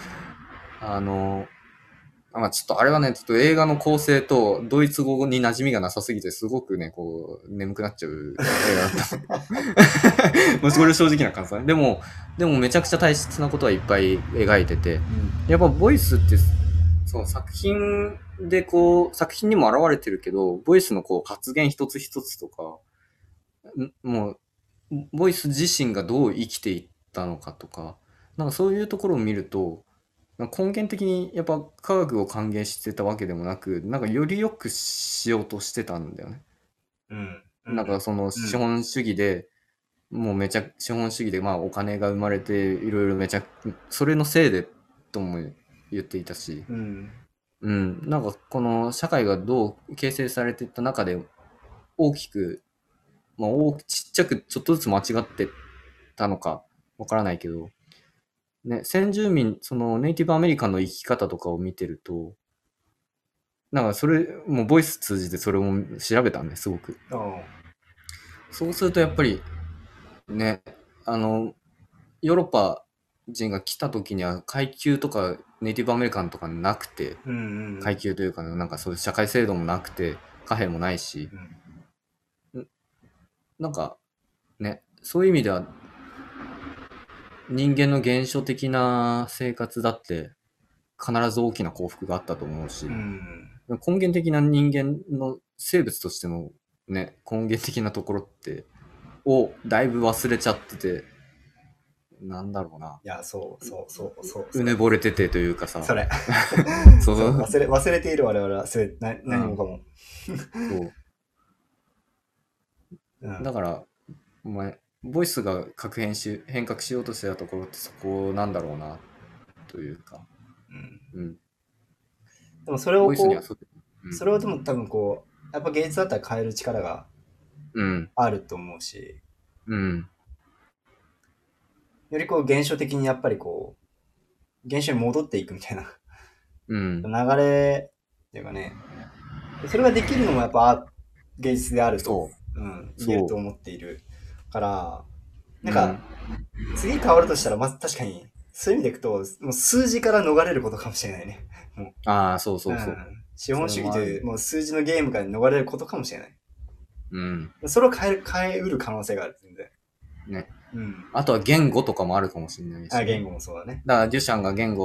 ちょっとあれはね、ちょっと映画の構成とドイツ語に馴染みがなさすぎて、すごくね、こう、眠くなっちゃう映画だった。もうそれ正直な感想ね。でもめちゃくちゃ大切なことはいっぱい描いてて、やっぱボイスって、その作品でこう、作品にも現れてるけど、ボイスのこう発言一つ一つとか、もう、ボイス自身がどう生きていったのかとか、なんかそういうところを見ると、根源的にやっぱ科学を歓迎してたわけでもなく、なんかより良くしようとしてたんだよね。なんかその資本主義で、もう資本主義でお金が生まれていろいろそれのせいでとも言っていたし、なんかこの社会がどう形成されていった中で大きく、ちっちゃくちょっとずつ間違ってたのかわからないけど、ね、先住民、そのネイティブアメリカンの生き方とかを見てると、なんかそれ、もうボイス通じてそれも調べたんですごく。そうするとやっぱり、ね、ヨーロッパ人が来た時には階級とかネイティブアメリカンとかなくて、階級というか、なんかそういう社会制度もなくて、貨幣もないし、なんかね、そういう意味では、人間の現象的な生活だって必ず大きな幸福があったと思うし、根源的な人間の生物としてのね、根源的なところをだいぶ忘れちゃってて、なんだろうな。 いや、そう。 うぬぼれててというかさ。 それ。そう忘れている我々は、何もかも。そう。 だから、お前、ボイスが変革しようとしてたところってそこなんだろうな、というか。 でもそれをそれをでも多分やっぱ芸術だったら変える力があると思うし、より現象的にやっぱり現象に戻っていくみたいな、流れっていうかね、それができるのもやっぱ芸術であると、言えると思っているから、なんか、次変わるとしたら、まず確かに、そういう意味でいくと、もう数字から逃れることかもしれないね。 そう。 資本主義というもう数字のゲームから逃れることかもしれない。それを変えうる可能性がある、全然。 ね。あとは言語とかもあるかもしれないし。 言語もそうだね。 だから、デュシャンが言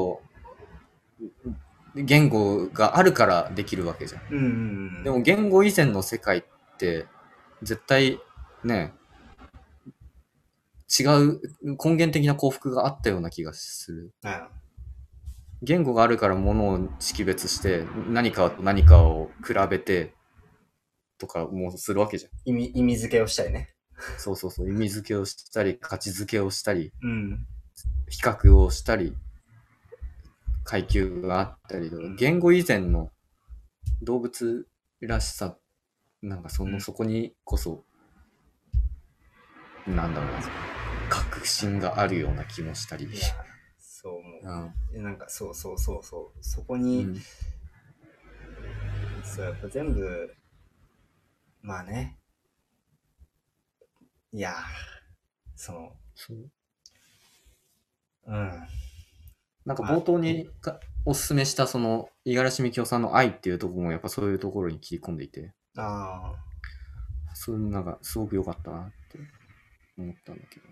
語があるからできるわけじゃん。でも言語以前の世界って絶対ね、違う根源的な幸福があったような気がする。言語があるからものを識別して何かと何かを比べてとかもするわけじゃん。意味付けをしたりね。 そう。意味付けをしたり、価値付けをしたり、比較をしたり、階級があったりとか、言語以前の動物らしさ、なんかそこにこそ、なんだろうな、確信があるような気もしたり。 そう思う。なんかそう。そこに、そう、やっぱ全部、まあね。いや、 そうなんか冒頭におすすめしたその五十嵐美京さんの愛っていうところもやっぱそういうところに切り込んでいて、そういうのがすごく良かったなって思ったんだけど。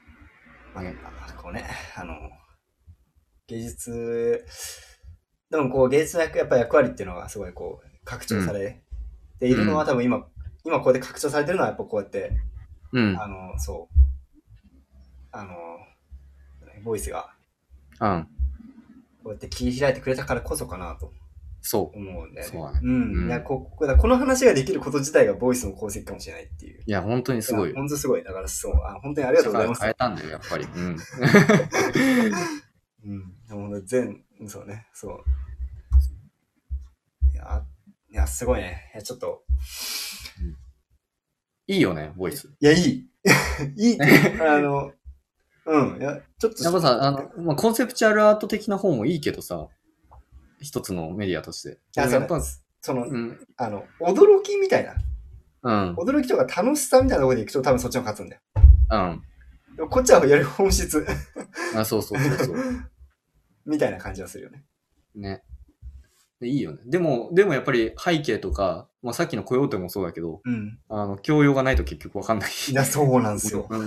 芸術、でも芸術のやっぱ役割っていうのがすごい拡張されているのは多分今こうやって拡張されてるのはやっぱこうやって、ボイスが、こうやって切り開いてくれたからこそかなと思うんだよね。いやこの話ができること自体がボイスの功績かもしれないっていう。 いや、本当にすごい。 本当にすごい。だから本当にありがとうございます。 変えたんだよ、やっぱり。 そうね、そう。いや、すごいね。ちょっと。 いいよね、ボイス。 いや、いい。いいって、いや、ちょっと。 やっぱさ、コンセプチュアルアート的な方もいいけどさ、一つのメディアとして。 驚きみたいな。驚きとか楽しさみたいなところでいくと多分そっちの勝つんだよ。でもこっちはより本質。 そう。 みたいな感じはするよね。 ね。いいよね。でもやっぱり背景とか、さっきのコヨーテもそうだけど、教養がないと結局わかんない。 いや、そうなんですよ。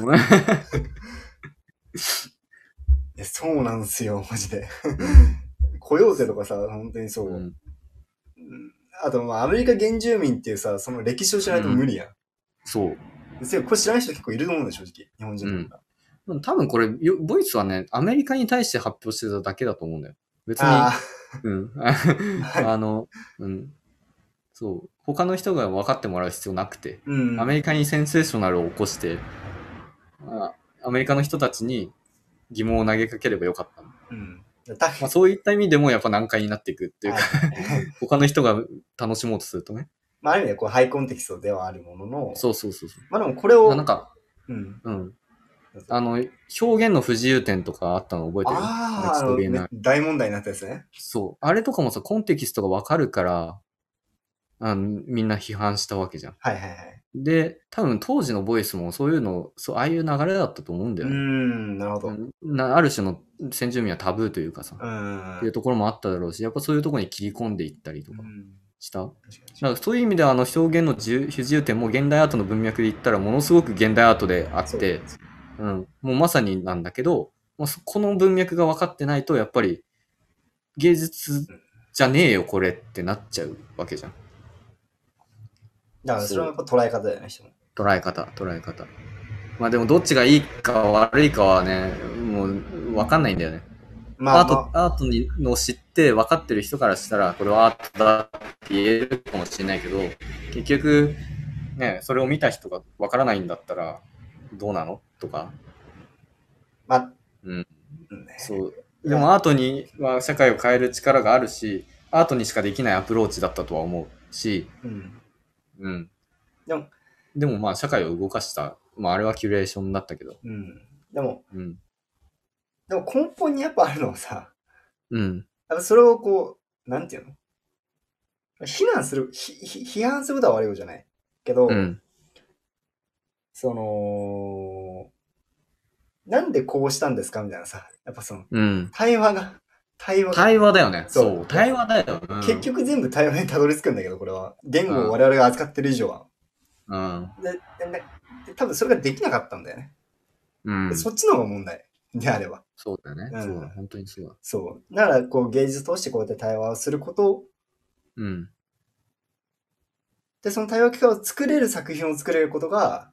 そうなんですよ、マジで。コヨーテとかさ、本当にそう。あと、アメリカ原住民っていうさ、その歴史を知らないと無理やん。 そう。 これ知らない人結構いると思うんだよ、正直。日本人とか。 多分これ、ボイスはね、アメリカに対して発表してただけだと思うんだよ。別に。そう。他の人が分かってもらう必要なくて、アメリカにセンセーショナルを起こして、アメリカの人たちに疑問を投げかければよかったの。そういった意味でもやっぱ難解になっていくっていうか、他の人が楽しもうとするとね。 ある意味でハイコンテキストではあるものの、 そう。 でもこれを、 なんか、表現の不自由点とかあったの覚えてる？ 大問題になったやつね。 そう。あれとかもさ、コンテキストがわかるから、みんな批判したわけじゃん。で、多分当時のボイスもそういうの、ああいう流れだったと思うんだよね。 なるほど。 ある種の先住民はタブーというかさ、っていうところもあっただろうし、やっぱそういうところに切り込んでいったりとかした。だからそういう意味では表現の不自由点も現代アートの文脈で言ったらものすごく現代アートであって、もうまさになんだけど、この文脈が分かってないとやっぱり芸術じゃねえよこれってなっちゃうわけじゃん。 だからそれはやっぱ捉え方だよね、人も。 捉え方。まあでもどっちがいいか悪いかはね、もう分かんないんだよね。アートの知って分かってる人からしたら、これはアートだって言えるかもしれないけど、結局、ね、それを見た人が分からないんだったら、どうなのとか。 まあ、 そう。でもアートには社会を変える力があるし、アートにしかできないアプローチだったとは思うし、でもまあ社会を動かした、まああれはキュレーションだったけど。 でも根本にやっぱあるのはさ、それをこう、なんていうの批判することは悪いことじゃない。けど、なんでこうしたんですかみたいなさ、やっぱ対話だよね。そう、対話だよ。 結局全部対話にたどり着くんだけど、これは。言語を我々が扱ってる以上は。多分それができなかったんだよね。そっちの方が問題であれば。 そうだよね。そうだ、本当にそうだ。 そう。だから、こう、芸術を通してこうやって対話をすることを、で、その対話機会を作れる作品を作れることが、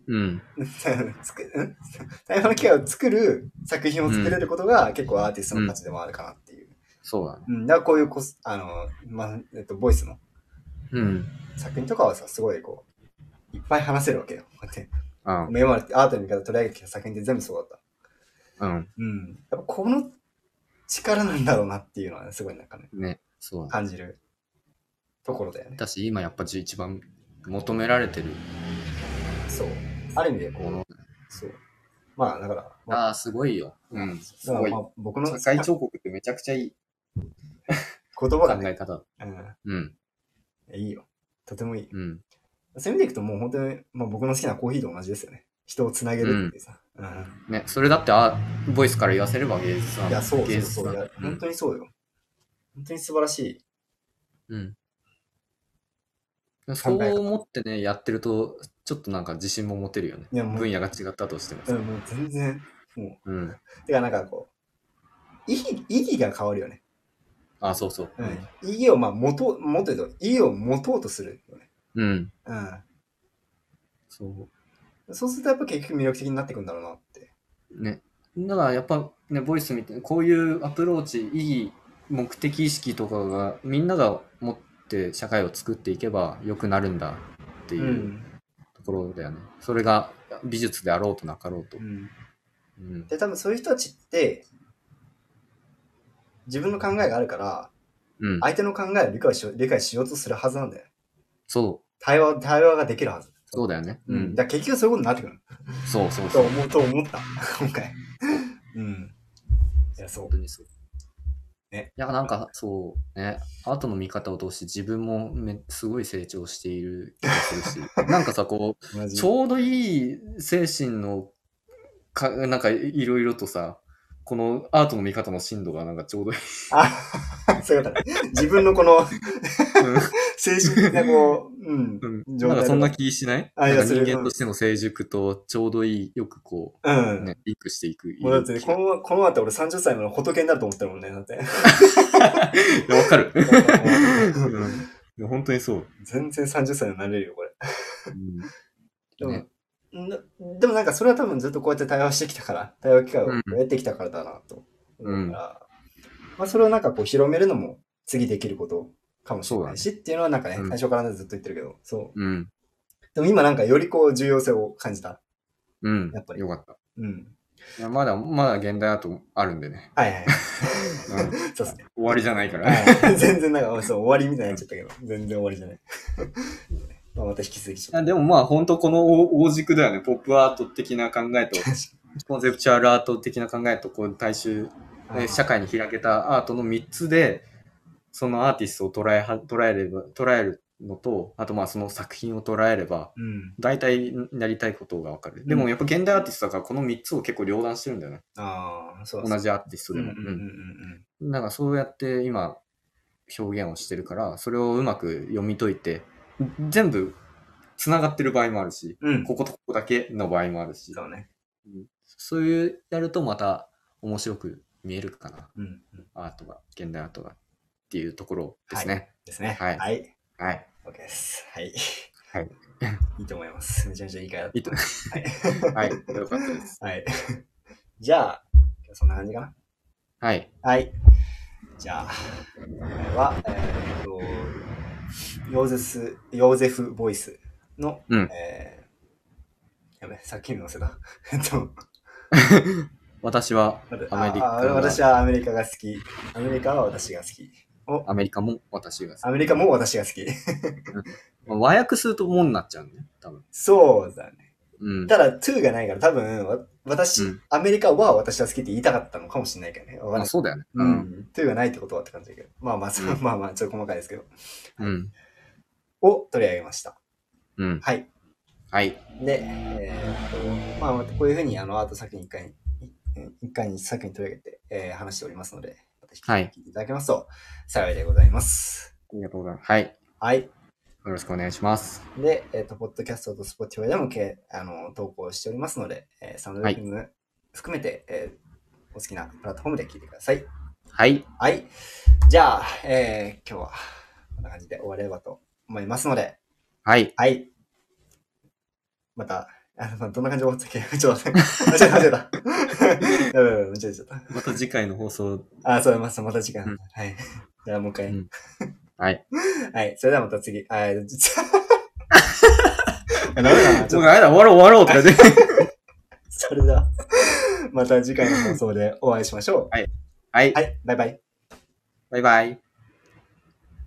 対話の機会を作る作品を作れることが結構アーティストの価値でもあるかなっていう。 そうだね。 だからこういうボイスの作品とかはさ、すごいこう、いっぱい話せるわけよ。こうやって。今までアートの見方取り上げてきた作品って全部そうだった。やっぱこの力なんだろうなっていうのは、ね、すごいなんかね、そう感じるところだよね。 私今やっぱ一番求められてる。 そう。ある意味でこう、そう。まあだから。 すごいよ。すごい。僕の社会彫刻ってめちゃくちゃいい。 言葉が考え方。 いいよ。とてもいい。そういう意味でいくともう本当に、僕の好きなコーヒーと同じですよね。人をつなげるってさ。 ね、それだってボイスから言わせれば芸術なんだ。 いや、そう。本当にそうよ。本当に素晴らしい。 そう思ってね、やってると、ちょっとなんか自信も持てるよね。分野が違ったとしてもさ。 もう全然、もう。てかなんかこう、意義が変わるよね。 そう。 意義を持とうとするよね。そうするとやっぱ結局魅力的になってくんだろうなって。 ね。だからやっぱね、ボイスみたいな、こういうアプローチ、意義、目的意識とかが、みんなが持って社会を作っていけば良くなるんだっていうところだよね。それが美術であろうとなかろうと。 で、多分そういう人たちって、自分の考えがあるから、相手の考えを理解しようとするはずなんだよ。 そう。 対話ができるはず。 そうだよね。 だから結局そういうことになってくる。 そう。 と思った、今回。いや、そう。 本当にそう。ね。いや、なんか、そうね。アートの見方を通して自分もすごい成長している気がするし。なんかさ、こう、ちょうどいい精神のなんかいろいろとさ、このアートの見方の深度がなんかちょうどいい。 そういうことね。自分のこの精神的なこう、 なんかそんな気しない？なんか人間としての成熟とちょうどいい、よくこう、ね、リンクしていく。 もうだって、この後俺30歳の仏になると思ってるもんね、だって。 わかる。本当にそう。 全然30歳になれるよ、これ。でもなんかそれは多分ずっとこうやって対話してきたから、対話機会をやってきたからだなと思うから、それをなんかこう広めるのも次できることかもしれないしっていうのはなんかね、最初からずっと言ってるけど、そう。でも今なんかよりこう重要性を感じた。 やっぱり。よかった。いやまだ現代アートあるんでね。 そうですね。 終わりじゃないから。 全然なんか終わりみたいになっちゃったけど、全然終わりじゃない。また引き続きでも本当この大軸だよね。ポップアート的な考えと、コンセプチュアルアート的な考えと、こう大衆、社会に開けたアートの3つで、そのアーティストを捉えるのと、あとその作品を捉えれば、大体やりたいことがわかる。でもやっぱ現代アーティストだからこの3つを結構両断してるんだよね。同じアーティストでも。なんかそうやって今表現をしてるから、それをうまく読み解いて、全部繋がってる場合もあるし、こことここだけの場合もあるし、そういうやるとまた面白く見えるかな。アートが、現代アートがっていうところですね。 ですね。 はい。 OK です。はい。 はい。 いいと思います。めちゃめちゃいい回だった。いいと思います。 はい。よかったです。 はい。じゃあ、そんな感じかな。 はい。 はい。じゃあ、今回は、ヨーゼフ・ボイスの、やべ、さっきの載せた。 私はアメリカ私はアメリカが好き。アメリカは私が好き。 アメリカも私が好き。 アメリカも私が好き。 和訳するともになっちゃうね、多分。 そうだね。ただ、to がないから多分、アメリカは私は好きって言いたかったのかもしれないけどね。 あ、そうだよね。 to がないってことはって感じだけど。まあまあ、ちょっと細かいですけど。を取り上げました。はい。 はい。 で、こういうふうにアート作品一回に作品取り上げて、話しておりますので、聞いていただけますと幸いでございます。 ありがとうございます。はい。はい。よろしくお願いします。 で、ポッドキャストとスポティファイでも投稿しておりますので、サウンドレコーディング含めて、お好きなプラットフォームで聞いてください。 はい。 はい。じゃあ、今日はこんな感じで終われればと思いますので、 はい。 はい。また、どんな感じで終わったっけ？ちょっと待って。間違えた。間違えちゃった。 また次回の放送。 そう、また次回。はい。じゃあもう一回。 はい。 はい。それではまた次。ダメだな。終わろうって感じ。 それでは、また次回の放送でお会いしましょう。 はい。はい。 はい。バイバイ。 バイバイ。